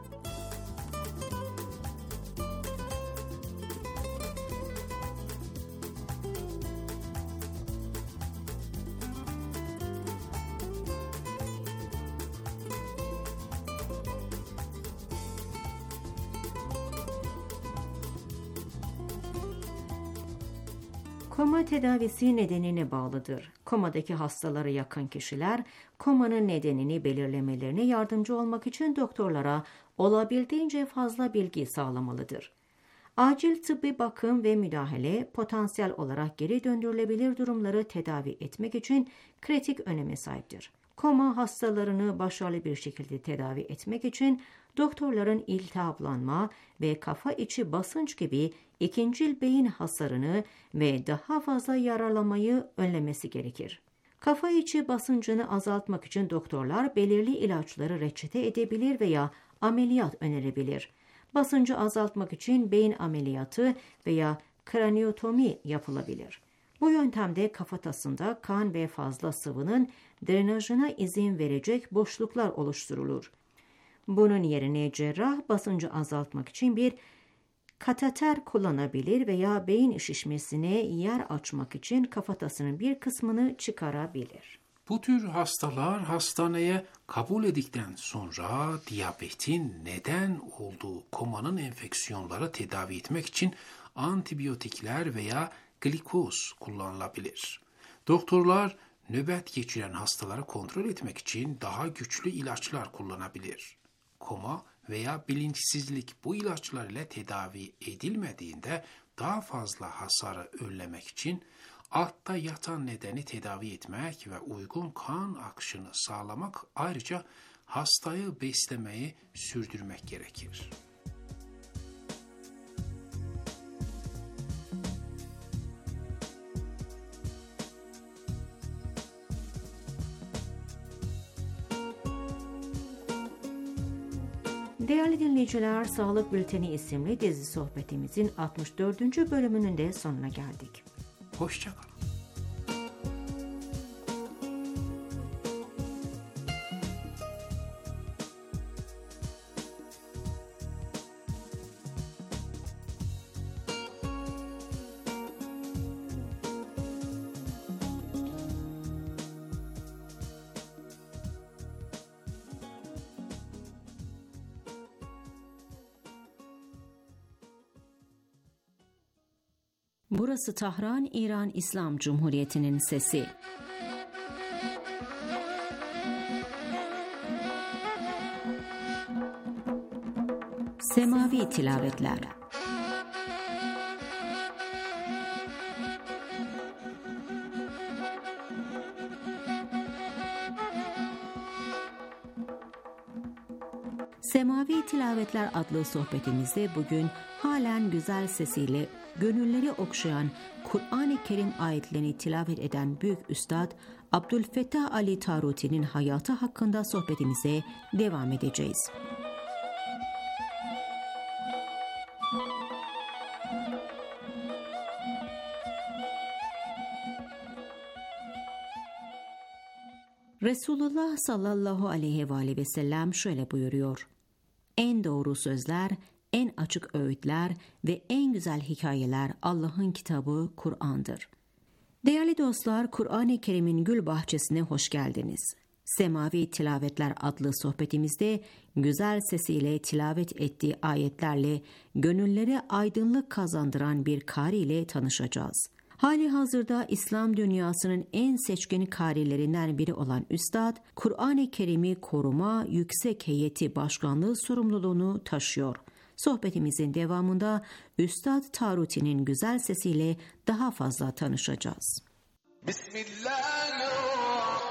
Koma tedavisi nedenine bağlıdır. Komadaki hastalara yakın kişiler komanın nedenini belirlemelerine yardımcı olmak için doktorlara olabildiğince fazla bilgi sağlamalıdır. Acil tıbbi bakım ve müdahale potansiyel olarak geri döndürülebilir durumları tedavi etmek için kritik öneme sahiptir. Koma hastalarını başarılı bir şekilde tedavi etmek için doktorların iltihaplanma ve kafa içi basınç gibi ikincil beyin hasarını ve daha fazla yaralanmayı önlemesi gerekir. Kafa içi basıncını azaltmak için doktorlar belirli ilaçları reçete edebilir veya ameliyat önerebilir. Basıncı azaltmak için beyin ameliyatı veya kraniotomi yapılabilir. Bu yöntemde kafatasında kan ve fazla sıvının drenajına izin verecek boşluklar oluşturulur. Bunun yerine cerrah basıncı azaltmak için bir kateter kullanabilir veya beyin şişmesine yer açmak için kafatasının bir kısmını çıkarabilir. Bu tür hastalar hastaneye kabul edildikten sonra diyabetin neden olduğu komanın enfeksiyonları tedavi etmek için antibiyotikler veya glikoz kullanılabilir. Doktorlar nöbet geçiren hastaları kontrol etmek için daha güçlü ilaçlar kullanabilir. Koma veya bilinçsizlik bu ilaçlar ile tedavi edilmediğinde daha fazla hasarı önlemek için altta yatan nedeni tedavi etmek ve uygun kan akışını sağlamak, ayrıca hastayı beslemeyi sürdürmek gerekir. Değerli dinleyiciler, Sağlık Bülteni isimli dizi sohbetimizin altmış dördüncü bölümünün de sonuna geldik. Hoşça kalın. Burası Tahran, İran İslam Cumhuriyeti'nin sesi. Semavi Tilavetler. Semavi Tilavetler adlı sohbetimizde bugün halen güzel sesiyle gönülleri okşayan Kur'an-ı Kerim ayetlerini tilavet eden büyük üstad Abdülfettah Ali Taruti'nin hayatı hakkında sohbetimize devam edeceğiz. Resulullah sallallahu aleyhi ve aleyhi ve sellem şöyle buyuruyor: En doğru sözler en açık öğütler ve en güzel hikayeler Allah'ın kitabı Kur'an'dır. Değerli dostlar, Kur'an-ı Kerim'in gül bahçesine hoş geldiniz. Semavi Tilavetler adlı sohbetimizde güzel sesiyle tilavet ettiği ayetlerle gönüllere aydınlık kazandıran bir kari ile tanışacağız. Hali hazırda İslam dünyasının en seçkin karilerinden biri olan Üstad, Kur'an-ı Kerim'i koruma yüksek heyeti başkanlığı sorumluluğunu taşıyor. Sohbetimizin devamında Üstad Taruti'nin güzel sesiyle daha fazla tanışacağız. Bismillahirrahmanirrahim.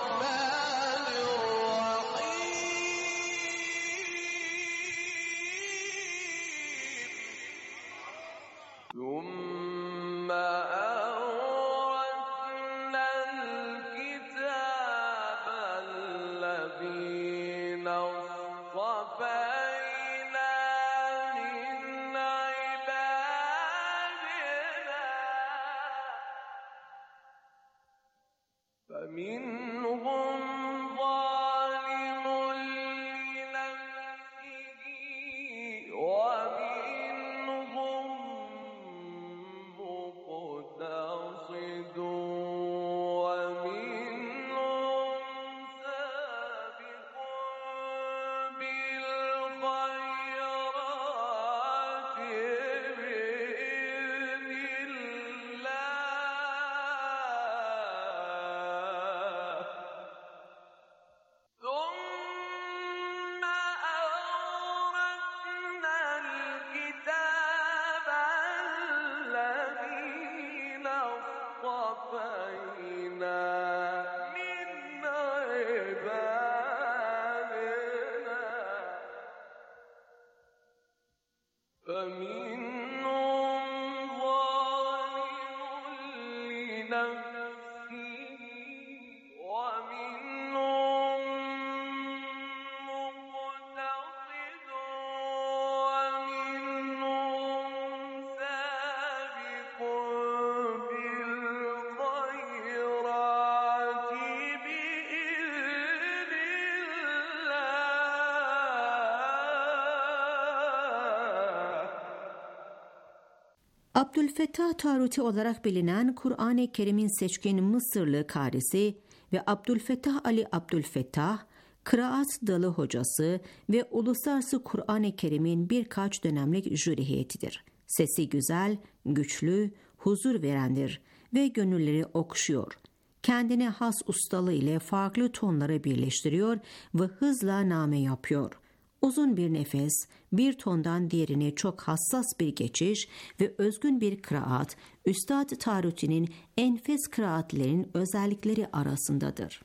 Abdülfettah Taruti olarak bilinen Kur'an-ı Kerim'in seçkin Mısırlı karisi ve Abdülfettah Ali Abdülfettah, kıraat dalı hocası ve Uluslararası Kur'an-ı Kerim'in birkaç dönemlik jüri heyetidir. Sesi güzel, güçlü, huzur verendir ve gönülleri okşuyor. Kendine has ustalığı ile farklı tonları birleştiriyor ve hızla name yapıyor. Uzun bir nefes, bir tondan diğerine çok hassas bir geçiş ve özgün bir kıraat, Üstad Taruti'nin enfes kıraatlerin özellikleri arasındadır.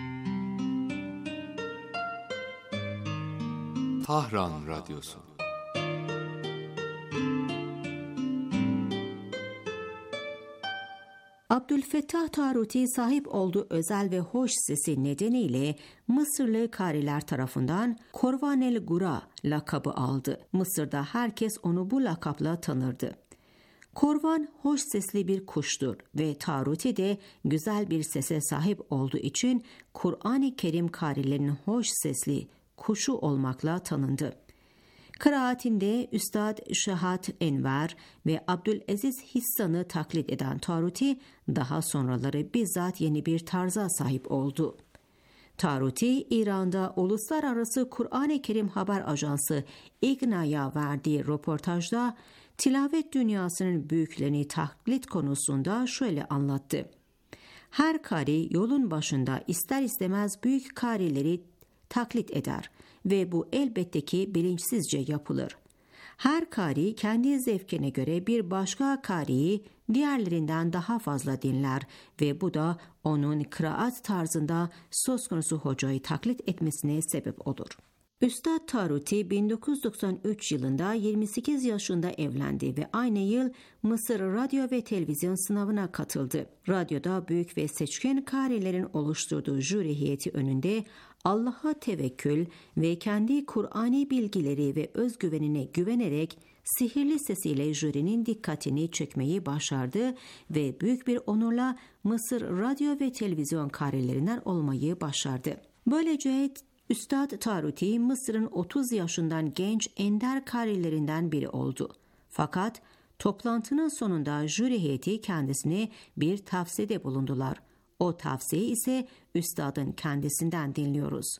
Tahran Radyosu. Abdülfettah Taruti sahip olduğu özel ve hoş sesi nedeniyle Mısırlı kariler tarafından Korvanel Gura lakabı aldı. Mısır'da herkes onu bu lakapla tanırdı. Korvan hoş sesli bir kuştur ve Taruti de güzel bir sese sahip olduğu için Kur'an-ı Kerim karilerinin hoş sesli kuşu olmakla tanındı. Kıraatinde Üstad Şahat Enver ve Abdülaziz Hissan'ı taklit eden Taruti daha sonraları bizzat yeni bir tarza sahip oldu. Taruti, İran'da Uluslararası Kur'an-ı Kerim Haber Ajansı İGNA'ya verdiği röportajda tilavet dünyasının büyüklerini taklit konusunda şöyle anlattı. Her kari yolun başında ister istemez büyük karileri taklit eder ve bu elbette ki bilinçsizce yapılır. Her kari kendi zevkine göre bir başka kariyi diğerlerinden daha fazla dinler ve bu da onun kıraat tarzında söz konusu hocayı taklit etmesine sebep olur. Üstad Taruti bin dokuz yüz doksan üç yılında yirmi sekiz yaşında evlendi ve aynı yıl Mısır radyo ve televizyon sınavına katıldı. Radyoda büyük ve seçkin karilerin oluşturduğu jüri heyeti önünde Allah'a tevekkül ve kendi Kur'ani bilgileri ve özgüvenine güvenerek sihirli sesiyle jürinin dikkatini çekmeyi başardı ve büyük bir onurla Mısır radyo ve televizyon karilerinden olmayı başardı. Böylece Üstad Taruti, Mısır'ın otuz yaşından genç ender karilerinden biri oldu. Fakat toplantının sonunda jüri heyeti kendisine bir tavsiyede bulundular. O tavsiye ise üstadın kendisinden dinliyoruz.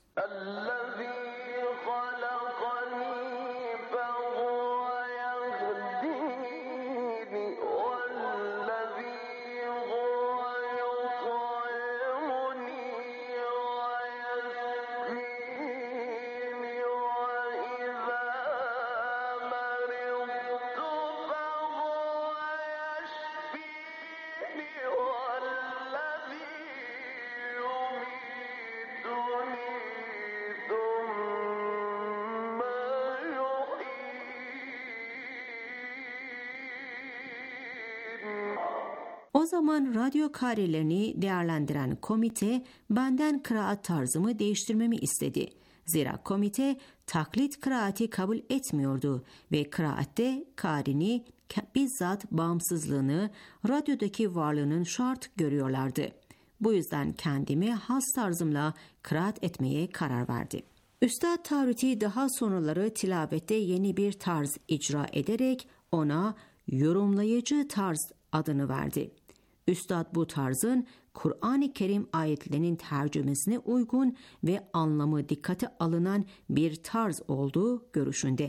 O zaman radyo karilerini değerlendiren komite benden kıraat tarzımı değiştirmemi istedi. Zira komite taklit kıraati kabul etmiyordu ve kıraatte karini bizzat bağımsızlığını, radyodaki varlığının şart görüyorlardı. Bu yüzden kendimi has tarzımla kıraat etmeye karar verdi. Üstad Taruti daha sonraları tilavette yeni bir tarz icra ederek ona yorumlayıcı tarz adını verdi. Üstad bu tarzın Kur'an-ı Kerim ayetlerinin tercümesine uygun ve anlamı dikkate alınan bir tarz olduğu görüşünde.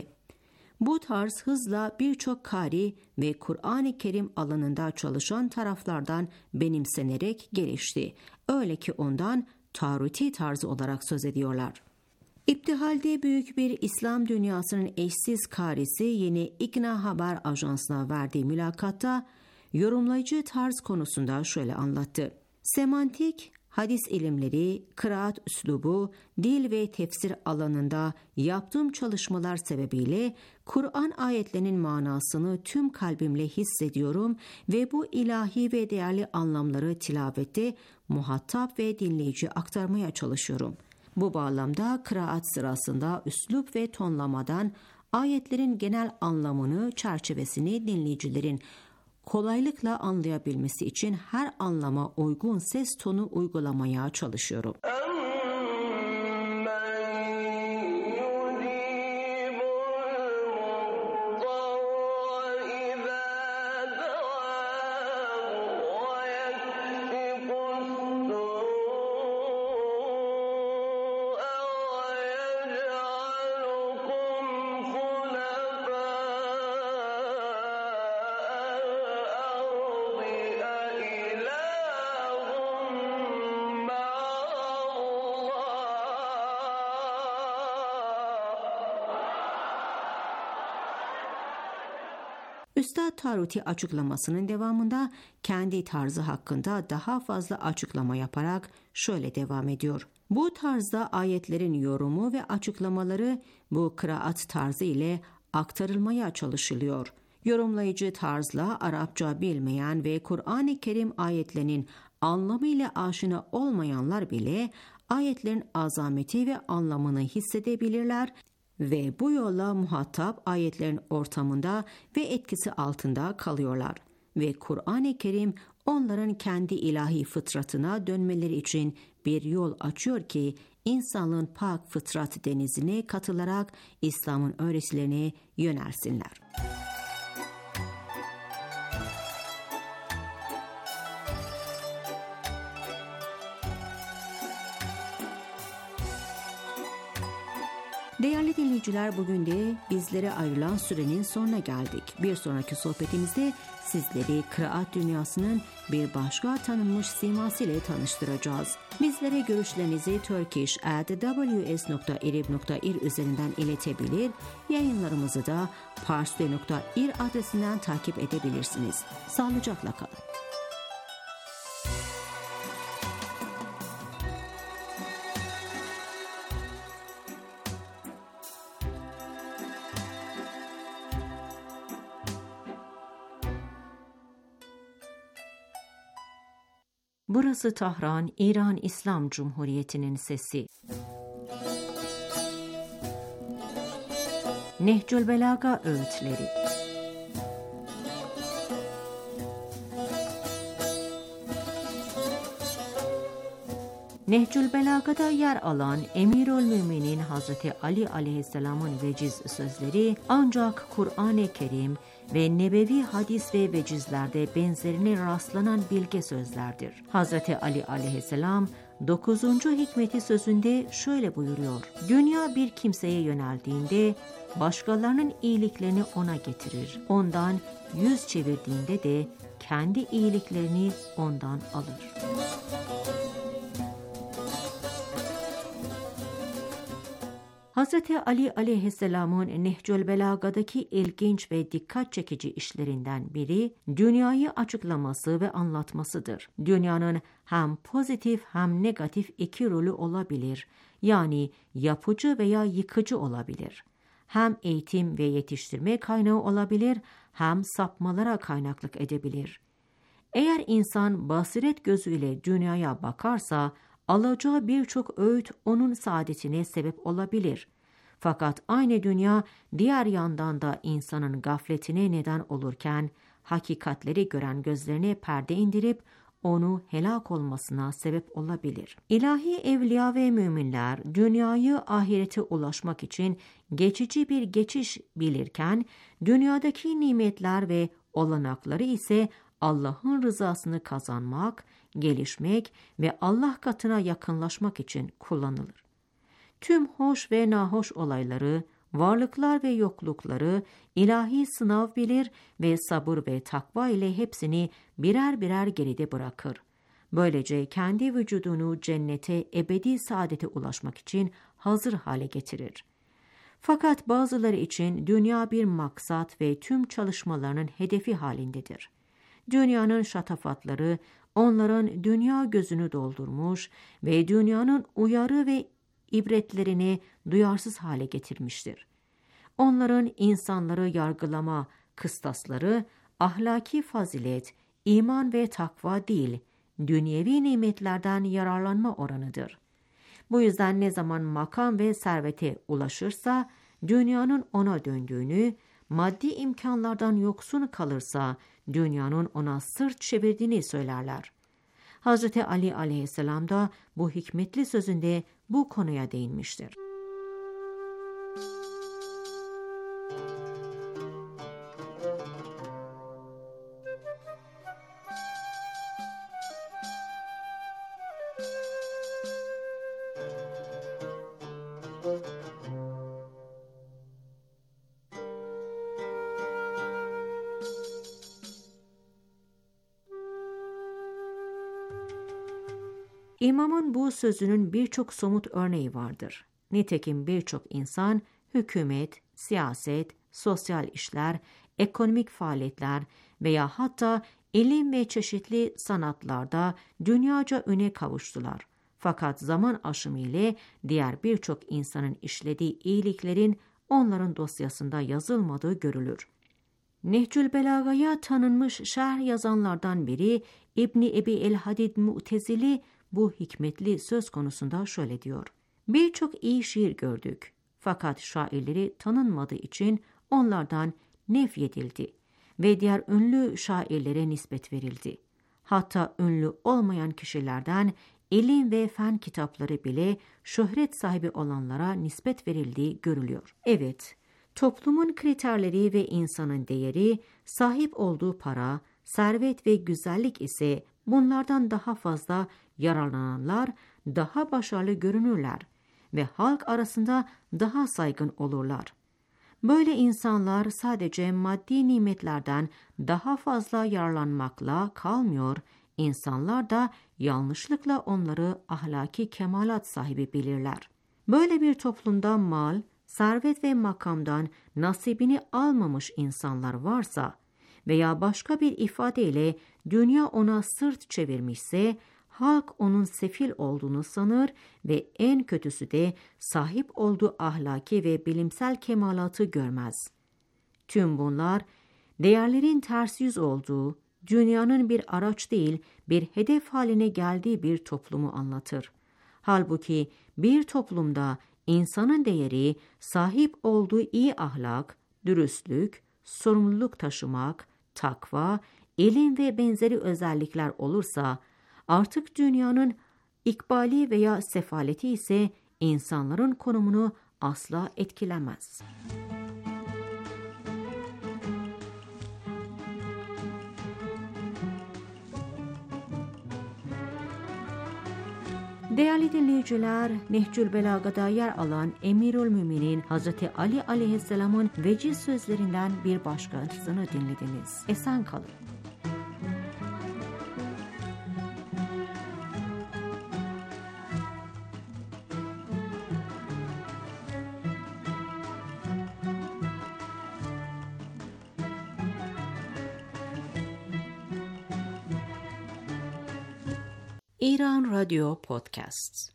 Bu tarz hızla birçok kari ve Kur'an-ı Kerim alanında çalışan taraflardan benimsenerek gelişti. Öyle ki ondan Taruti tarzı olarak söz ediyorlar. İptihal'de büyük bir İslam dünyasının eşsiz karisi yeni İkna Haber Ajansı'na verdiği mülakatta yorumlayıcı tarz konusunda şöyle anlattı. Semantik, hadis ilimleri, kıraat üslubu, dil ve tefsir alanında yaptığım çalışmalar sebebiyle Kur'an ayetlerinin manasını tüm kalbimle hissediyorum ve bu ilahi ve değerli anlamları tilavette muhatap ve dinleyici aktarmaya çalışıyorum. Bu bağlamda kıraat sırasında üslup ve tonlamadan ayetlerin genel anlamını, çerçevesini dinleyicilerin kolaylıkla anlayabilmesi için her anlama uygun ses tonu uygulamaya çalışıyorum. Üstad Taruti açıklamasının devamında kendi tarzı hakkında daha fazla açıklama yaparak şöyle devam ediyor. Bu tarzda ayetlerin yorumu ve açıklamaları bu kıraat tarzı ile aktarılmaya çalışılıyor. Yorumlayıcı tarzla Arapça bilmeyen ve Kur'an-ı Kerim ayetlerinin anlamıyla aşina olmayanlar bile ayetlerin azameti ve anlamını hissedebilirler ve bu yolla muhatap ayetlerin ortamında ve etkisi altında kalıyorlar ve Kur'an-ı Kerim onların kendi ilahi fıtratına dönmeleri için bir yol açıyor ki insanlığın pak fıtrat denizine katılarak İslam'ın öğretilerine yönelsinler. Değerli dinleyiciler, bugün de bizlere ayrılan sürenin sonuna geldik. Bir sonraki sohbetimizde sizleri kıraat dünyasının bir başka tanınmış siması ile tanıştıracağız. Bizlere görüşlerinizi turkish at w s nokta irib nokta ir üzerinden iletebilir, yayınlarımızı da parsli nokta ir adresinden takip edebilirsiniz. Sağlıcakla kalın. Burası Tahran, İran İslam Cumhuriyeti'nin sesi. Nehcül Belaga öğütleri. Nehcül Belaga'da yer alan Emirülmüminin Hazreti Ali aleyhisselamın veciz sözleri ancak Kur'an-ı Kerim ve nebevi hadis ve vecizlerde benzerine rastlanan bilge sözlerdir. Hazreti Ali aleyhisselam dokuzuncu hikmeti sözünde şöyle buyuruyor: Dünya bir kimseye yöneldiğinde başkalarının iyiliklerini ona getirir. Ondan yüz çevirdiğinde de kendi iyiliklerini ondan alır. Hazreti Ali aleyhisselamın Nehcül Belaga'daki ilginç ve dikkat çekici işlerinden biri dünyayı açıklaması ve anlatmasıdır. Dünyanın hem pozitif hem negatif iki rolü olabilir. Yani yapıcı veya yıkıcı olabilir. Hem eğitim ve yetiştirme kaynağı olabilir, hem sapmalara kaynaklık edebilir. Eğer insan basiret gözüyle dünyaya bakarsa, alacağı birçok öğüt onun saadetine sebep olabilir. Fakat aynı dünya diğer yandan da insanın gafletine neden olurken, hakikatleri gören gözlerine perde indirip onu helak olmasına sebep olabilir. İlahi evliya ve müminler dünyayı ahirete ulaşmak için geçici bir geçiş bilirken, dünyadaki nimetler ve olanakları ise Allah'ın rızasını kazanmak, gelişmek ve Allah katına yakınlaşmak için kullanılır. Tüm hoş ve nahoş olayları, varlıklar ve yoklukları ilahi sınav bilir ve sabır ve takva ile hepsini birer birer geride bırakır. Böylece kendi vücudunu cennete, ebedi saadete ulaşmak için hazır hale getirir. Fakat bazıları için dünya bir maksat ve tüm çalışmalarının hedefi halindedir. Dünyanın şatafatları onların dünya gözünü doldurmuş ve dünyanın uyarı ve ibretlerini duyarsız hale getirmiştir. Onların insanları yargılama kıstasları ahlaki fazilet, iman ve takva değil, dünyevi nimetlerden yararlanma oranıdır. Bu yüzden ne zaman makam ve servete ulaşırsa, dünyanın ona döndüğünü, maddi imkanlardan yoksun kalırsa, dünyanın ona sırt çevirdiğini söylerler. Hazreti Ali aleyhisselam da bu hikmetli sözünde bu konuya değinmiştir. İmamın bu sözünün birçok somut örneği vardır. Nitekim birçok insan, hükümet, siyaset, sosyal işler, ekonomik faaliyetler veya hatta ilim ve çeşitli sanatlarda dünyaca öne kavuştular. Fakat zaman aşımı ile diğer birçok insanın işlediği iyiliklerin onların dosyasında yazılmadığı görülür. Nehcül Belaga'ya tanınmış şerh yazanlardan biri İbni Ebi el-Hadid Mu'tezili bu hikmetli söz konusunda şöyle diyor: Birçok iyi şiir gördük. Fakat şairleri tanınmadığı için onlardan nefyedildi ve diğer ünlü şairlere nispet verildi. Hatta ünlü olmayan kişilerden ilim ve fen kitapları bile şöhret sahibi olanlara nispet verildiği görülüyor. Evet, toplumun kriterleri ve insanın değeri, sahip olduğu para, servet ve güzellik ise bunlardan daha fazla yararlananlar daha başarılı görünürler ve halk arasında daha saygın olurlar. Böyle insanlar sadece maddi nimetlerden daha fazla yararlanmakla kalmıyor, insanlar da yanlışlıkla onları ahlaki kemalat sahibi bilirler. Böyle bir toplumda mal, servet ve makamdan nasibini almamış insanlar varsa veya başka bir ifadeyle dünya ona sırt çevirmişse, halk onun sefil olduğunu sanır ve en kötüsü de sahip olduğu ahlaki ve bilimsel kemalatı görmez. Tüm bunlar, değerlerin ters yüz olduğu, dünyanın bir araç değil, bir hedef haline geldiği bir toplumu anlatır. Halbuki bir toplumda insanın değeri, sahip olduğu iyi ahlak, dürüstlük, sorumluluk taşımak, takva, ilim ve benzeri özellikler olursa, artık dünyanın İkbali veya sefaleti ise insanların konumunu asla etkilemez. Değerli dinleyiciler, Nehcül Belaga'da yer alan Emirülmüminin Hazreti Ali Aleyhisselam'ın veciz sözlerinden bir başkasını dinlediniz. Esen kalın. İran Radyo Podcast.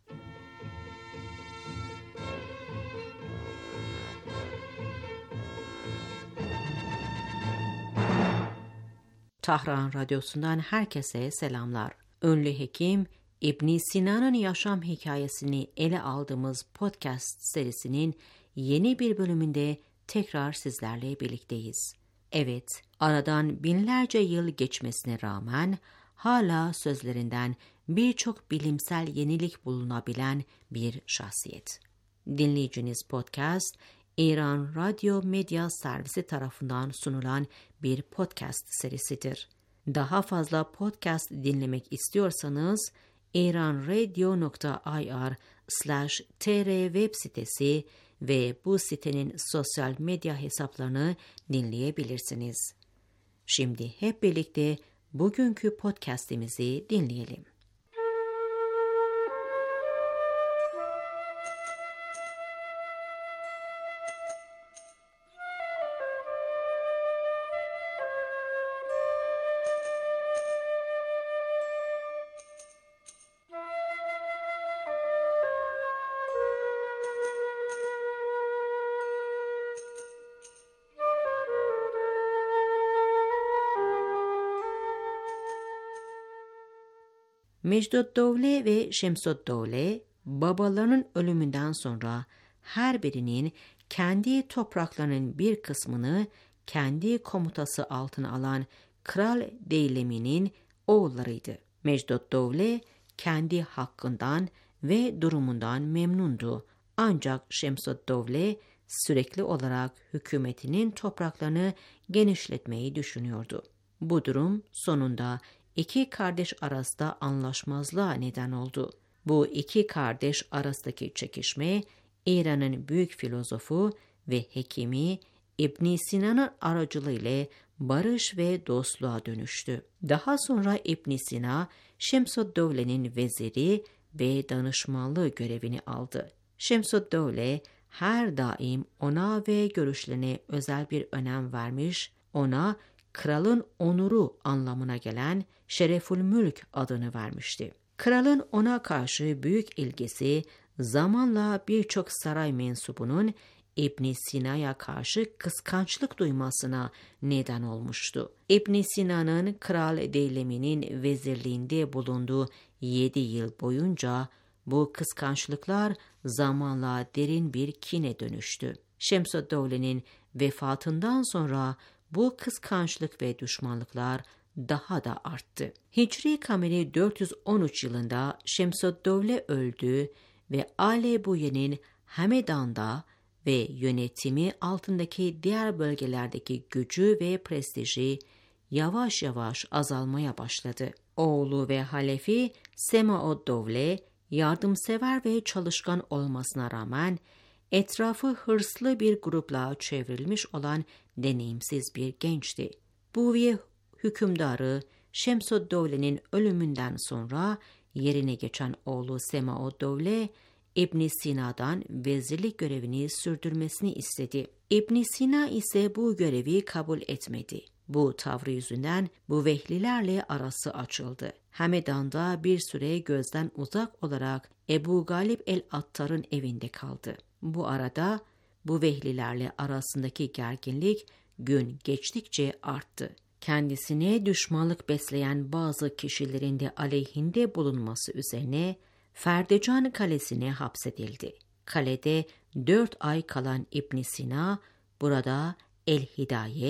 Tahran Radyosu'ndan herkese selamlar. Ünlü hekim İbn Sina'nın yaşam hikayesini ele aldığımız podcast serisinin yeni bir bölümünde tekrar sizlerle birlikteyiz. Evet, aradan binlerce yıl geçmesine rağmen hala sözlerinden birçok bilimsel yenilik bulunabilen bir şahsiyet. Dinleyiciniz podcast, İran Radyo Medya Servisi tarafından sunulan bir podcast serisidir. Daha fazla podcast dinlemek istiyorsanız iranradio nokta ir slash tr web sitesi ve bu sitenin sosyal medya hesaplarını dinleyebilirsiniz. Şimdi hep birlikte bugünkü podcast'imizi dinleyelim. Mecduddevle ve Şemsuddevle babalarının ölümünden sonra her birinin kendi topraklarının bir kısmını kendi komutası altına alan Kral Deylemi'nin oğullarıydı. Mecduddevle kendi hakkından ve durumundan memnundu. Ancak Şemsuddevle sürekli olarak hükümetinin topraklarını genişletmeyi düşünüyordu. Bu durum sonunda İki kardeş arasında anlaşmazlığa neden oldu. Bu iki kardeş arasındaki çekişme, İran'ın büyük filozofu ve hekimi İbn Sina'nın aracılığıyla barış ve dostluğa dönüştü. Daha sonra İbn Sina, Şemsuddevle'nin veziri ve danışmanlığı görevini aldı. Şemsuddevle her daim ona ve görüşlerine özel bir önem vermiş, ona kralın onuru anlamına gelen Şerefülmülk adını vermişti. Kralın ona karşı büyük ilgisi zamanla birçok saray mensubunun İbn Sina'ya karşı kıskançlık duymasına neden olmuştu. İbn Sina'nın Kral Deylemi'nin vezirliğinde bulunduğu yedi yıl boyunca bu kıskançlıklar zamanla derin bir kine dönüştü. Şemsuddevle'nin vefatından sonra bu kıskançlık ve düşmanlıklar daha da arttı. Hicri kameri dört yüz on üç yılında Şemsuddevle öldü ve Alebuye'nin Hamedan'da ve yönetimi altındaki diğer bölgelerdeki gücü ve prestiji yavaş yavaş azalmaya başladı. Oğlu ve halefi Semaoddevle yardımsever ve çalışkan olmasına rağmen etrafı hırslı bir grupla çevrilmiş olan deneyimsiz bir gençti. Buviye hükümdarı Şemsuddevle'nin ölümünden sonra yerine geçen oğlu Semaoddevle İbn Sina'dan vezirlik görevini sürdürmesini istedi. İbn Sina ise bu görevi kabul etmedi. Bu tavrı yüzünden Buveyhlilerle arası açıldı. Hamedan'da bir süre gözden uzak olarak Ebu Galib el-Attar'ın evinde kaldı. Bu arada Buveyhlilerle arasındaki gerginlik gün geçtikçe arttı. Kendisine düşmanlık besleyen bazı kişilerin de aleyhinde bulunması üzerine Ferdecan Kalesi'ne hapsedildi. Kalede dört ay kalan İbn Sina burada El-Hidaye,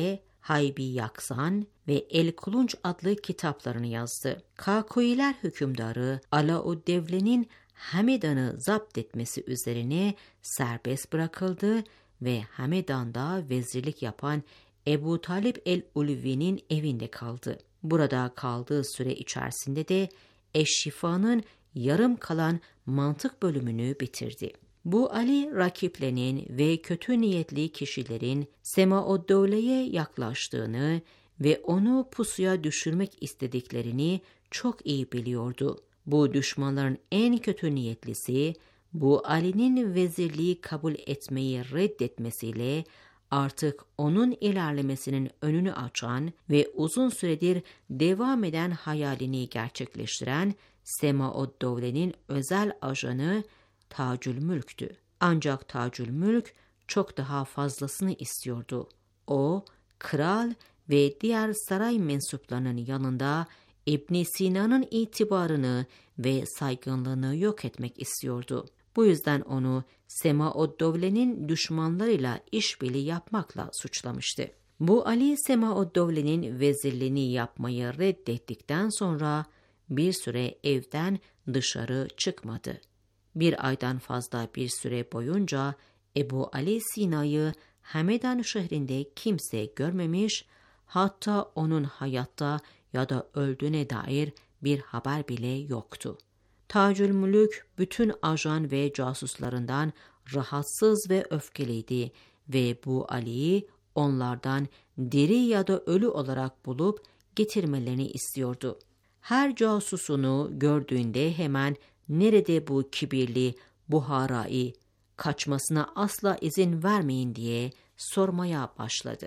Haybi Yaksan ve El Kulunç adlı kitaplarını yazdı. Kakoiler hükümdarı Alauddevle'nin Hamedan'ı zapt etmesi üzerine serbest bırakıldı ve Hamedan'da vezirlik yapan Ebu Talip el-Ulvi'nin evinde kaldı. Burada kaldığı süre içerisinde de Eşşifa'nın yarım kalan mantık bölümünü bitirdi. Bu Ali rakiplerinin ve kötü niyetli kişilerin Sema-ud-Dövle'ye yaklaştığını ve onu pusuya düşürmek istediklerini çok iyi biliyordu. Bu düşmanların en kötü niyetlisi, bu Ali'nin vezirliği kabul etmeyi reddetmesiyle artık onun ilerlemesinin önünü açan ve uzun süredir devam eden hayalini gerçekleştiren Sema-ud-Dövle'nin özel ajanı Tacülmülk'tü. Ancak Tacülmülk çok daha fazlasını istiyordu. O, kral ve diğer saray mensuplarının yanında İbn Sina'nın itibarını ve saygınlığını yok etmek istiyordu. Bu yüzden onu Sema-ud-Dövle'nin düşmanlarıyla işbirliği yapmakla suçlamıştı. Bu Ali Sema-ud-Dövle'nin vezirliğini yapmayı reddettikten sonra bir süre evden dışarı çıkmadı. Bir aydan fazla bir süre boyunca Ebu Ali Sina'yı Hamedan şehrinde kimse görmemiş, hatta onun hayatta ya da öldüğüne dair bir haber bile yoktu. Tacülmülk bütün ajan ve casuslarından rahatsız ve öfkeliydi ve bu Ali'yi onlardan diri ya da ölü olarak bulup getirmelerini istiyordu. Her casusunu gördüğünde hemen nerede bu kibirli Buhara'yı, kaçmasına asla izin vermeyin diye sormaya başladı.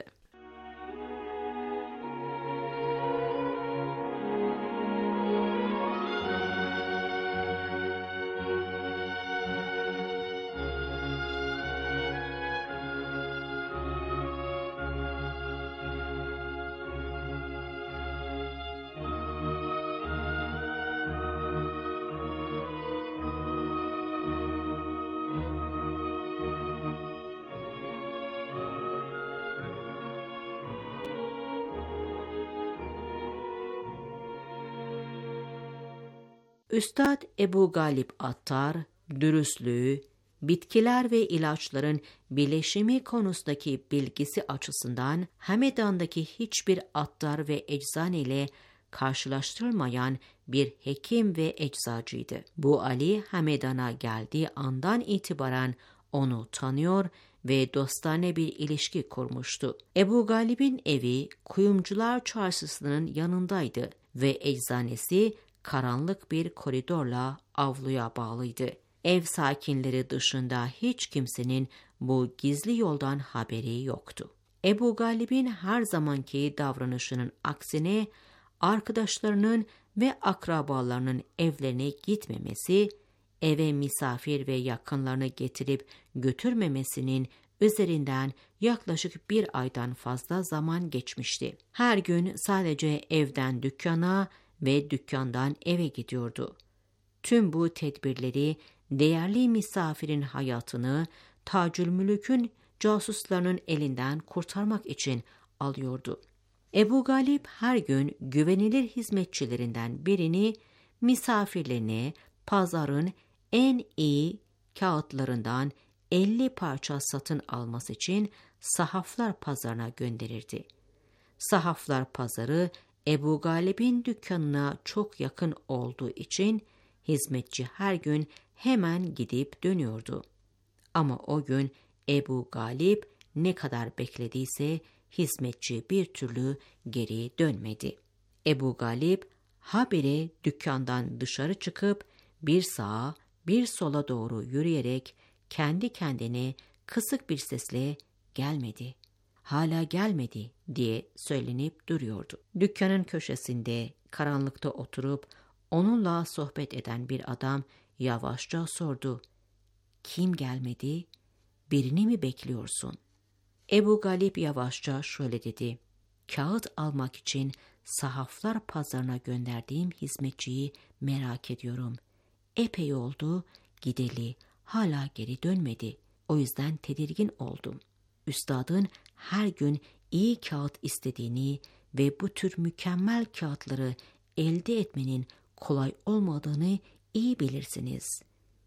Üstad Ebu Galip Attar, dürüstlüğü, bitkiler ve ilaçların bileşimi konusundaki bilgisi açısından Hamedan'daki hiçbir attar ve eczane ile karşılaştırılmayan bir hekim ve eczacıydı. Bu Ali Hamedan'a geldiği andan itibaren onu tanıyor ve dostane bir ilişki kurmuştu. Ebu Galip'in evi Kuyumcular Çarşısı'nın yanındaydı ve eczanesi karanlık bir koridorla avluya bağlıydı. Ev sakinleri dışında hiç kimsenin bu gizli yoldan haberi yoktu. Ebu Galip'in her zamanki davranışının aksine arkadaşlarının ve akrabalarının evlerine gitmemesi, eve misafir ve yakınlarını getirip götürmemesinin üzerinden yaklaşık bir aydan fazla zaman geçmişti. Her gün sadece evden dükkana ve dükkandan eve gidiyordu. Tüm bu tedbirleri değerli misafirin hayatını Tacülmülk'ün casuslarının elinden kurtarmak için alıyordu. Ebu Galip her gün güvenilir hizmetçilerinden birini misafirlerine pazarın en iyi kağıtlarından elli parça satın alması için Sahaflar Pazarına gönderirdi. Sahaflar Pazarı Ebu Galip'in dükkanına çok yakın olduğu için hizmetçi her gün hemen gidip dönüyordu. Ama o gün Ebu Galip ne kadar beklediyse hizmetçi bir türlü geri dönmedi. Ebu Galip habire dükkandan dışarı çıkıp bir sağa bir sola doğru yürüyerek kendi kendine kısık bir sesle "Gelmedi, hala gelmedi" diye söylenip duruyordu. Dükkanın köşesinde karanlıkta oturup onunla sohbet eden bir adam yavaşça sordu: "Kim gelmedi? Birini mi bekliyorsun?" Ebu Galip yavaşça şöyle dedi: "Kağıt almak için Sahaflar Pazarına gönderdiğim hizmetçiyi merak ediyorum. Epey oldu gideli, hala geri dönmedi. O yüzden tedirgin oldum. Üstadın her gün iyi kağıt istediğini ve bu tür mükemmel kağıtları elde etmenin kolay olmadığını iyi bilirsiniz.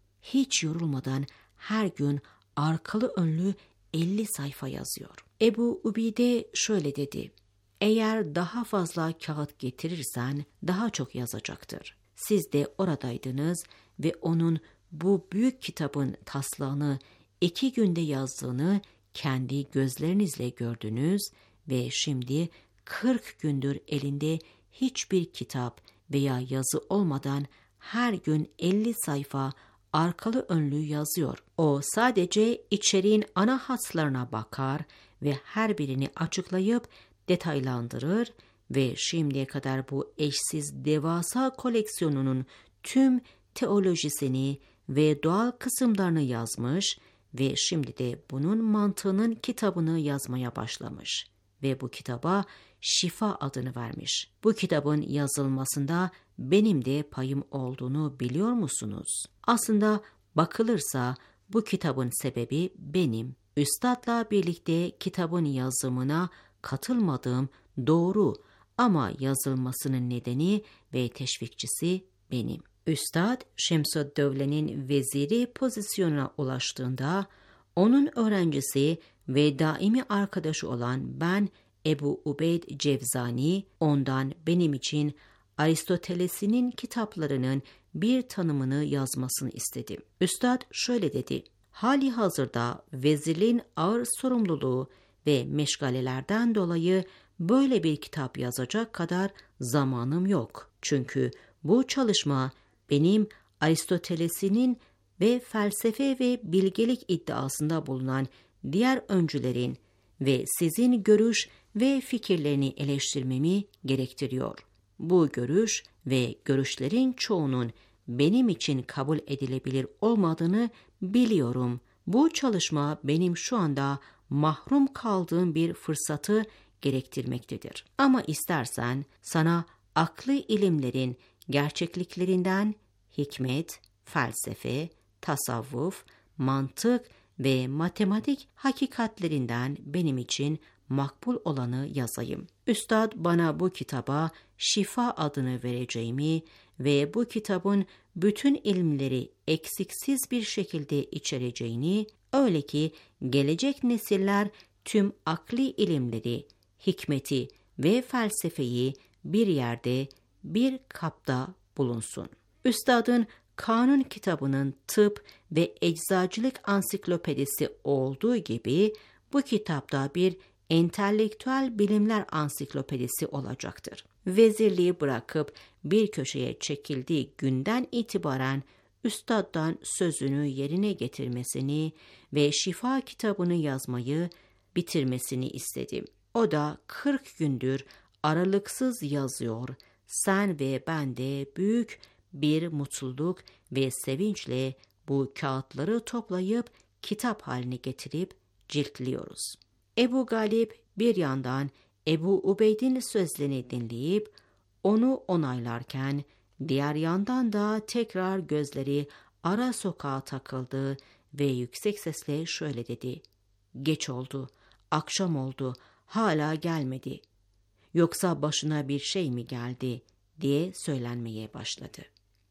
Hiç yorulmadan her gün arkalı önlü elli sayfa yazıyor. Ebu Ubide şöyle dedi: eğer daha fazla kağıt getirirsen daha çok yazacaktır. Siz de oradaydınız ve onun bu büyük kitabın taslağını iki günde yazdığını kendi gözlerinizle gördünüz ve şimdi kırk gündür elinde hiçbir kitap veya yazı olmadan her gün elli sayfa arkalı önlü yazıyor. O sadece içeriğin ana hatlarına bakar ve her birini açıklayıp detaylandırır ve şimdiye kadar bu eşsiz devasa koleksiyonunun tüm teolojisini ve doğal kısımlarını yazmış ve şimdi de bunun mantığının kitabını yazmaya başlamış ve bu kitaba Şifa adını vermiş. Bu kitabın yazılmasında benim de payım olduğunu biliyor musunuz? Aslında bakılırsa bu kitabın sebebi benim. Üstadla birlikte kitabın yazımına katılmadığım doğru ama yazılmasının nedeni ve teşvikçisi benim. Üstad Şemsüddevle'nin veziri pozisyonuna ulaştığında onun öğrencisi ve daimi arkadaşı olan ben Ebu Ubeyd Cevzani ondan benim için Aristoteles'in kitaplarının bir tanımını yazmasını istedim. Üstad şöyle dedi: hali hazırda vezirliğin ağır sorumluluğu ve meşgalelerden dolayı böyle bir kitap yazacak kadar zamanım yok. Çünkü bu çalışma benim Aristoteles'in ve felsefe ve bilgelik iddiasında bulunan diğer öncülerin ve sizin görüş ve fikirlerini eleştirmemi gerektiriyor. Bu görüş ve görüşlerin çoğunun benim için kabul edilebilir olmadığını biliyorum. Bu çalışma benim şu anda mahrum kaldığım bir fırsatı gerektirmektedir. Ama istersen sana aklı ilimlerin gerçekliklerinden hikmet, felsefe, tasavvuf, mantık ve matematik hakikatlerinden benim için makbul olanı yazayım. Üstad bana bu kitaba Şifa adını vereceğimi ve bu kitabın bütün ilimleri eksiksiz bir şekilde içereceğini, öyle ki gelecek nesiller tüm akli ilimleri, hikmeti ve felsefeyi bir yerde, bir kapta bulunsun. Üstadın Kanun kitabının tıp ve eczacılık ansiklopedisi olduğu gibi bu kitapta bir entelektüel bilimler ansiklopedisi olacaktır. Vezirliği bırakıp bir köşeye çekildiği günden itibaren üstaddan sözünü yerine getirmesini ve Şifa kitabını yazmayı bitirmesini istedim. O da kırk gündür aralıksız yazıyor. Sen ve ben de büyük bir mutluluk ve sevinçle bu kağıtları toplayıp kitap haline getirip ciltliyoruz. Ebu Galip bir yandan Ebu Ubeyd'in sözlerini dinleyip onu onaylarken diğer yandan da tekrar gözleri ara sokağa takıldı ve yüksek sesle şöyle dedi: geç oldu, akşam oldu, hala gelmedi. Yoksa başına bir şey mi geldi diye söylenmeye başladı.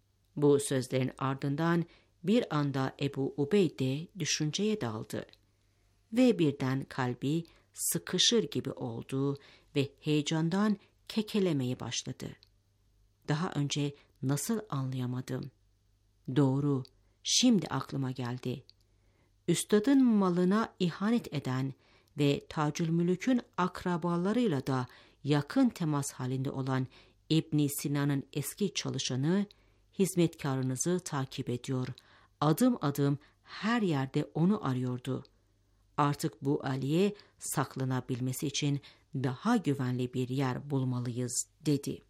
Bu sözlerin ardından bir anda Ebu Ubeyd de düşünceye daldı ve birden kalbi sıkışır gibi oldu ve heyecandan kekelemeye başladı. Daha önce nasıl anlayamadım? Doğru, şimdi aklıma geldi. Üstadın malına ihanet eden ve Tacülmülük'ün akrabalarıyla da yakın temas halinde olan İbn Sina'nın eski çalışanı, hizmetkarınızı takip ediyor. Adım adım her yerde onu arıyordu. Artık bu Ali'ye saklanabilmesi için daha güvenli bir yer bulmalıyız dedi.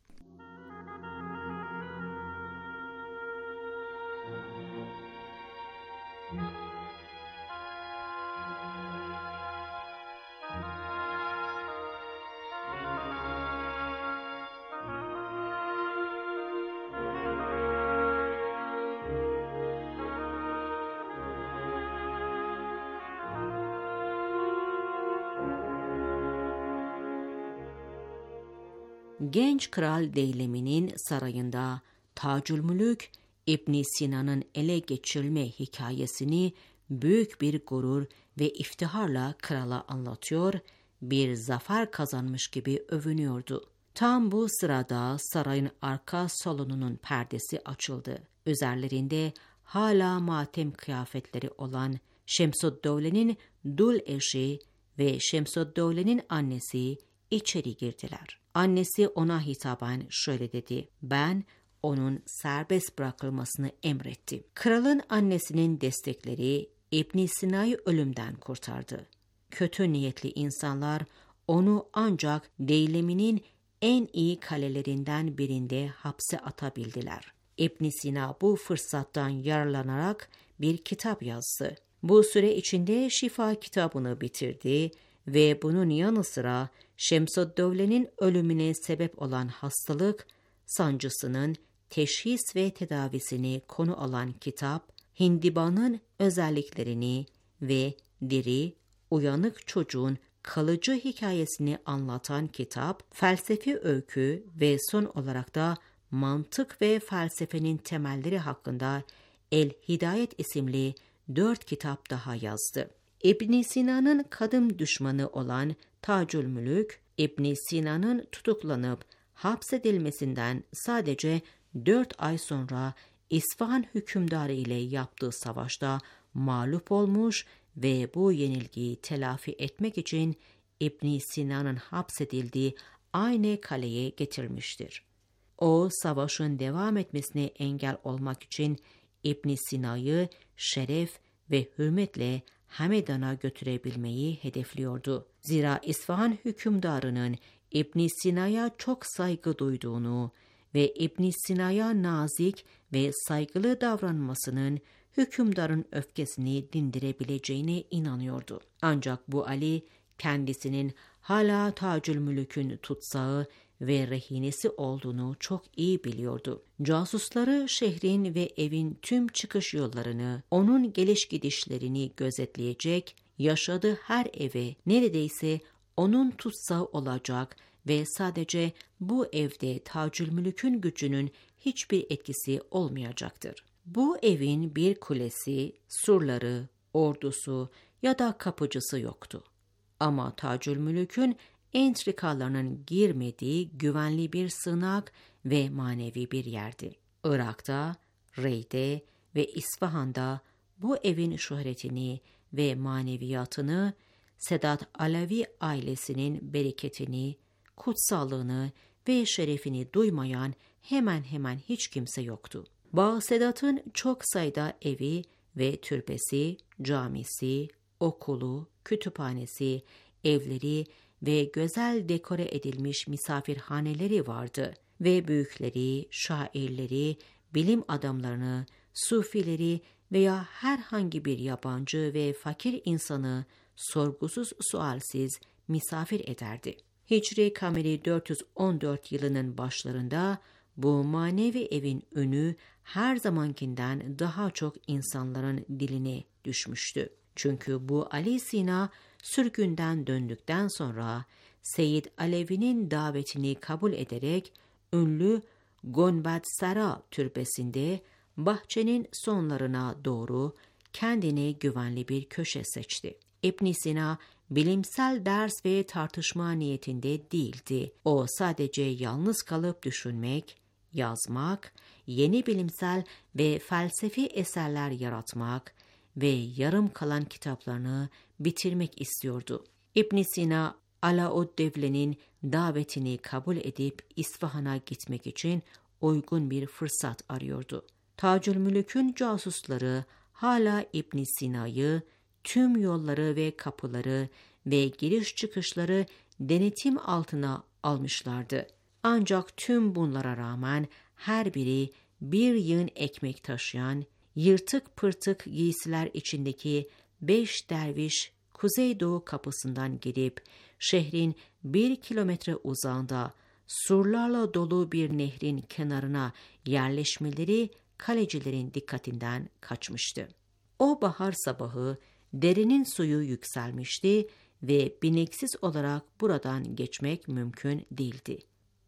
genç kral Deylemi'nin sarayında Tacülmülük, İbn Sina'nın ele geçirilme hikayesini büyük bir gurur ve iftiharla krala anlatıyor, bir zafer kazanmış gibi övünüyordu. Tam bu sırada sarayın arka salonunun perdesi açıldı. Üzerlerinde hala matem kıyafetleri olan Şemsüddevle'nin dul eşi ve Şemsüddevle'nin annesi içeri girdiler. Annesi ona hitaben şöyle dedi: "Ben onun serbest bırakılmasını emrettim." Kralın annesinin destekleri İbn Sina'yı ölümden kurtardı. Kötü niyetli insanlar onu ancak Deylemi'nin en iyi kalelerinden birinde hapse atabildiler. İbn Sina bu fırsattan yararlanarak bir kitap yazdı. Bu süre içinde Şifa kitabını bitirdi ve bunun yanı sıra Şemsüddevle'nin ölümüne sebep olan hastalık sancısının teşhis ve tedavisini konu alan kitap, hindibanın özelliklerini ve diri, uyanık çocuğun kalıcı hikayesini anlatan kitap, felsefi öykü ve son olarak da mantık ve felsefenin temelleri hakkında El Hidayet isimli dört kitap daha yazdı. İbn Sina'nın kadın düşmanı olan Tacülmülük, İbn Sina'nın tutuklanıp hapsedilmesinden sadece dört ay sonra İsfahan hükümdarı ile yaptığı savaşta mağlup olmuş ve bu yenilgiyi telafi etmek için İbn Sina'nın hapsedildiği aynı kaleye getirmiştir. O, savaşın devam etmesine engel olmak için İbn Sina'yı şeref ve hürmetle Hamedan'a götürebilmeyi hedefliyordu. Zira İsfahan hükümdarının İbn Sina'ya çok saygı duyduğunu ve İbn Sina'ya nazik ve saygılı davranmasının hükümdarın öfkesini dindirebileceğine inanıyordu. Ancak bu Ali kendisinin hala Tacülmülük'ün tutsağı ve rehinesi olduğunu çok iyi biliyordu. Casusları şehrin ve evin tüm çıkış yollarını, onun geliş gidişlerini gözetleyecek, yaşadığı her eve neredeyse onun tutsağı olacak ve sadece bu evde Tacülmülük'ün gücünün hiçbir etkisi olmayacaktır. Bu evin bir kulesi, surları, ordusu ya da kapıcısı yoktu. Ama Tacülmülük'ün entrikalarının girmediği güvenli bir sığınak ve manevi bir yerdi. Irak'ta, Rey'de ve İsfahan'da bu evin şöhretini ve maneviyatını, Sedat Alevi ailesinin bereketini, kutsallığını ve şerefini duymayan hemen hemen hiç kimse yoktu. Bağsedat'ın çok sayıda evi ve türbesi, camisi, okulu, kütüphanesi, evleri ve güzel dekore edilmiş misafirhaneleri vardı ve büyükleri, şairleri, bilim adamlarını, sufileri veya herhangi bir yabancı ve fakir insanı sorgusuz sualsiz misafir ederdi. Hicri Kameri dört yüz on dört yılının başlarında bu manevi evin ünü her zamankinden daha çok insanların diline düşmüştü. Çünkü bu Ali Sina sürgünden döndükten sonra Seyyid Alevi'nin davetini kabul ederek ünlü Gonbad Sara türbesinde bahçenin sonlarına doğru kendine güvenli bir köşe seçti. İbn Sina bilimsel ders ve tartışma niyetinde değildi. O sadece yalnız kalıp düşünmek, yazmak, yeni bilimsel ve felsefi eserler yaratmak ve yarım kalan kitaplarını bitirmek istiyordu. İbn Sina, Alaüddevle'nin davetini kabul edip İsfahan'a gitmek için uygun bir fırsat arıyordu. Tacülmülük'ün casusları hala İbn Sina'yı, tüm yolları ve kapıları ve giriş çıkışları denetim altına almışlardı. Ancak tüm bunlara rağmen her biri bir yığın ekmek taşıyan, yırtık pırtık giysiler içindeki beş derviş kuzeydoğu kapısından girip şehrin bir kilometre uzağında surlarla dolu bir nehrin kenarına yerleşmeleri kalecilerin dikkatinden kaçmıştı. O bahar sabahı derenin suyu yükselmişti ve bineksiz olarak buradan geçmek mümkün değildi.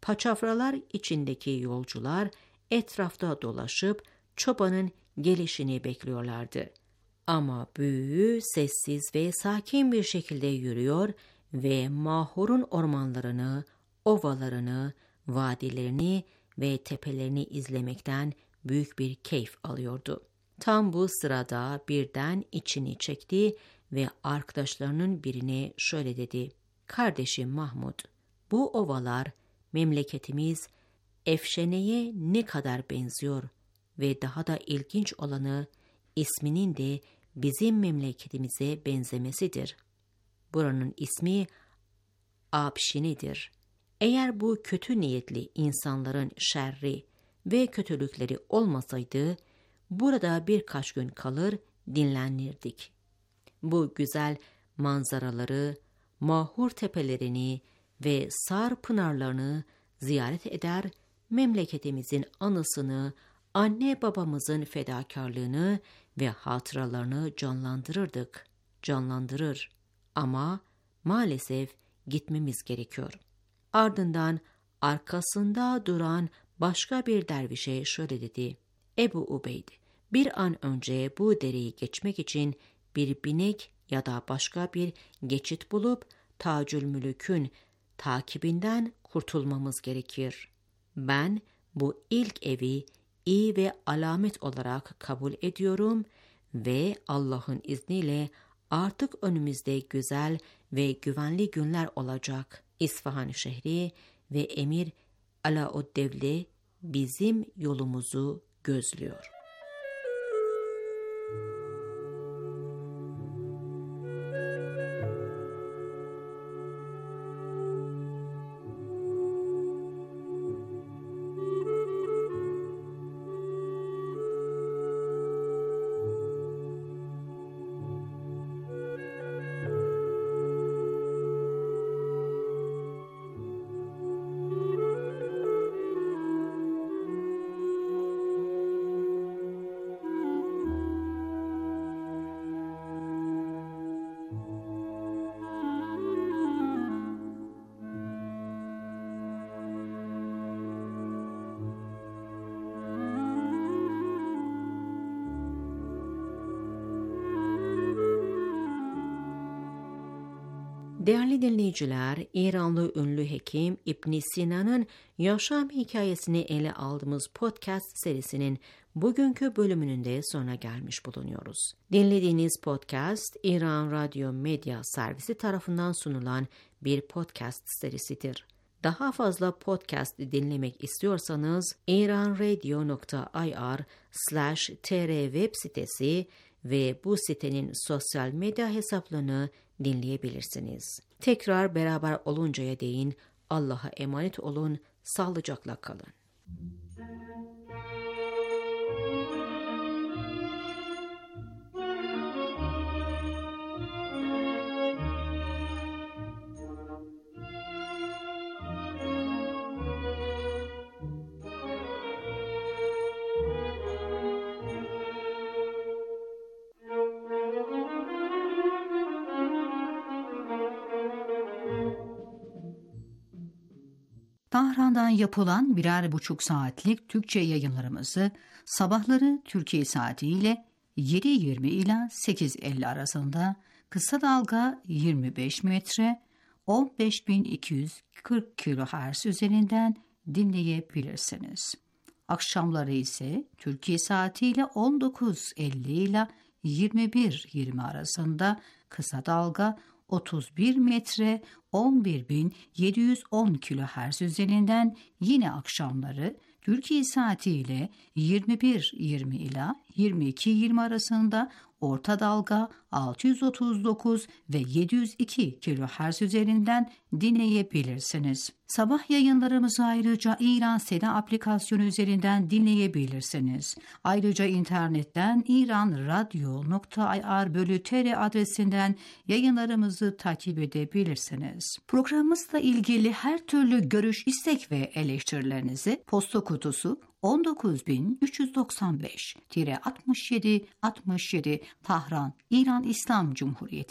Paçavralar içindeki yolcular etrafta dolaşıp çobanın gelişini bekliyorlardı. Ama büyü sessiz ve sakin bir şekilde yürüyor ve Mahur'un ormanlarını, ovalarını, vadilerini ve tepelerini izlemekten büyük bir keyif alıyordu. Tam bu sırada birden içini çekti ve arkadaşlarının birine şöyle dedi: "Kardeşim Mahmud, bu ovalar memleketimiz Efşene'ye ne kadar benziyor ve daha da ilginç olanı isminin de bizim memleketimize benzemesidir. Buranın ismi Apşini'dir. Eğer bu kötü niyetli insanların şerri ve kötülükleri olmasaydı, burada birkaç gün kalır dinlenirdik. Bu güzel manzaraları, Mahur tepelerini ve Sar pınarlarını ziyaret eder, memleketimizin anısını, anne babamızın fedakarlığını ve hatıralarını canlandırırdık, canlandırır. Ama maalesef gitmemiz gerekiyor." Ardından arkasında duran başka bir dervişe şöyle dedi: "Ebu Ubeyd, bir an önce bu dereyi geçmek için bir binek ya da başka bir geçit bulup Tacülmülük'ün takibinden kurtulmamız gerekir. Ben bu ilk evi iyi ve alamet olarak kabul ediyorum ve Allah'ın izniyle artık önümüzde güzel ve güvenli günler olacak. İsfahan şehri ve Emir Alauddevle bizim yolumuzu gözlüyor." Değerli dinleyiciler, İranlı ünlü hekim İbn Sina'nın yaşam hikayesini ele aldığımız podcast serisinin bugünkü bölümünün de sonuna gelmiş bulunuyoruz. Dinlediğiniz podcast, İran Radyo Medya Servisi tarafından sunulan bir podcast serisidir. Daha fazla podcast dinlemek istiyorsanız iranradio nokta ir slash tr web sitesi ve bu sitenin sosyal medya hesaplarını dinleyebilirsiniz. Tekrar beraber oluncaya değin Allah'a emanet olun, sağlıcakla kalın. Tahran'dan yapılan birer buçuk saatlik Türkçe yayınlarımızı sabahları Türkiye saatiyle yedi yirmi ila sekiz elli arasında kısa dalga yirmi beş metre on beş bin iki yüz kırk kilohertz üzerinden dinleyebilirsiniz. Akşamları ise Türkiye saatiyle on dokuz elli ila yirmi bir yirmi arasında kısa dalga otuz bir metre on bir bin yedi yüz on kilohertz üzerinden yine akşamları Türkiye saatiyle yirmi bir yirmi ila yirmi iki yirmi arasında orta dalga altı yüz otuz dokuz ve yedi yüz iki kilohertz üzerinden dinleyebilirsiniz. Sabah yayınlarımızı ayrıca İran Seda aplikasyonu üzerinden dinleyebilirsiniz. Ayrıca internetten iranradio nokta ir bölü tr adresinden yayınlarımızı takip edebilirsiniz. Programımızla ilgili her türlü görüş, istek ve eleştirilerinizi posta kutusu on dokuz bin üç yüz doksan beş altmış yedi altmış yedi Tahran, İran İslam Cumhuriyeti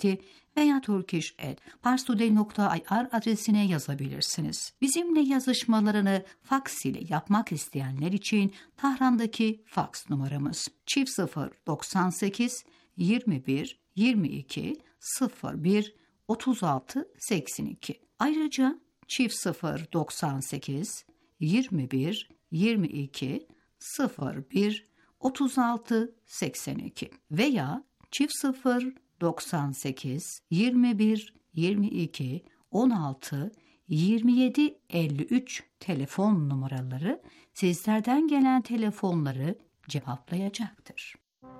veya turkish at parstoday nokta i r adresine yazabilirsiniz. Bizimle yazışmalarını faks ile yapmak isteyenler için Tahran'daki faks numaramız çift sıfır doksan sekiz yirmi bir yirmi iki sıfır bir otuz altı seksen iki. Ayrıca çift sıfır doksan sekiz yirmi bir yirmi iki sıfır bir otuz altı seksen iki veya çift sıfır doksan sekiz yirmi bir yirmi iki on altı yirmi yedi elli üç telefon numaraları sizlerden gelen telefonları cevaplayacaktır.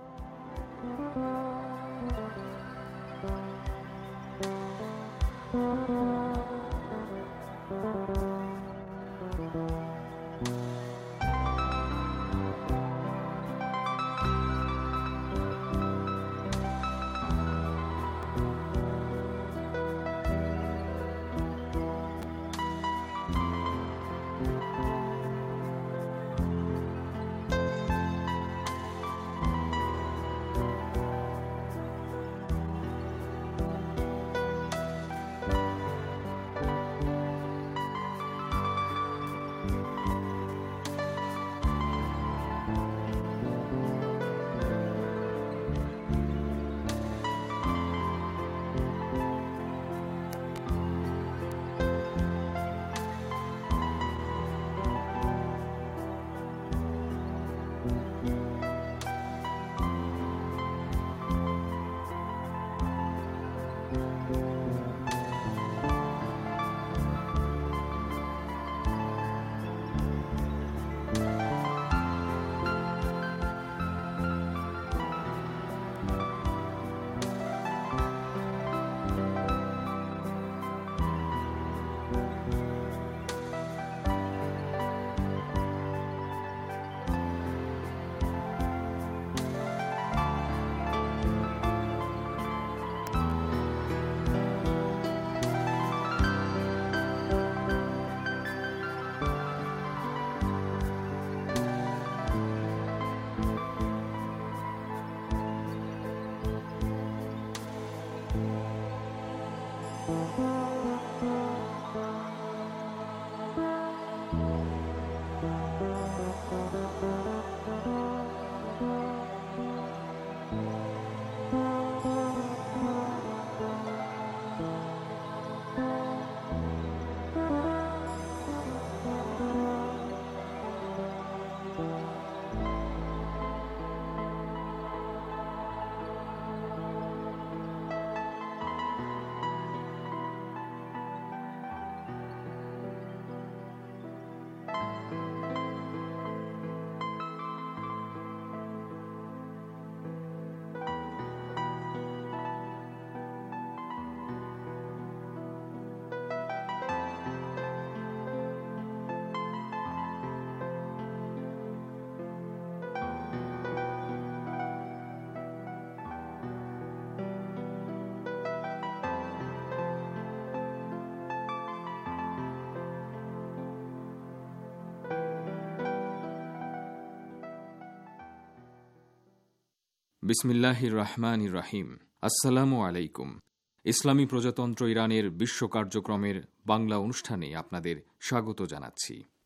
বিসমিল্লাহিররহমানিররহিম। আসসালামু আলাইকুম। ইসলামী প্রজাতন্ত্র ইরানের বিশ্ব কার্যক্রমের বাংলা অনুষ্ঠানে আপনাদের স্বাগত জানাচ্ছি।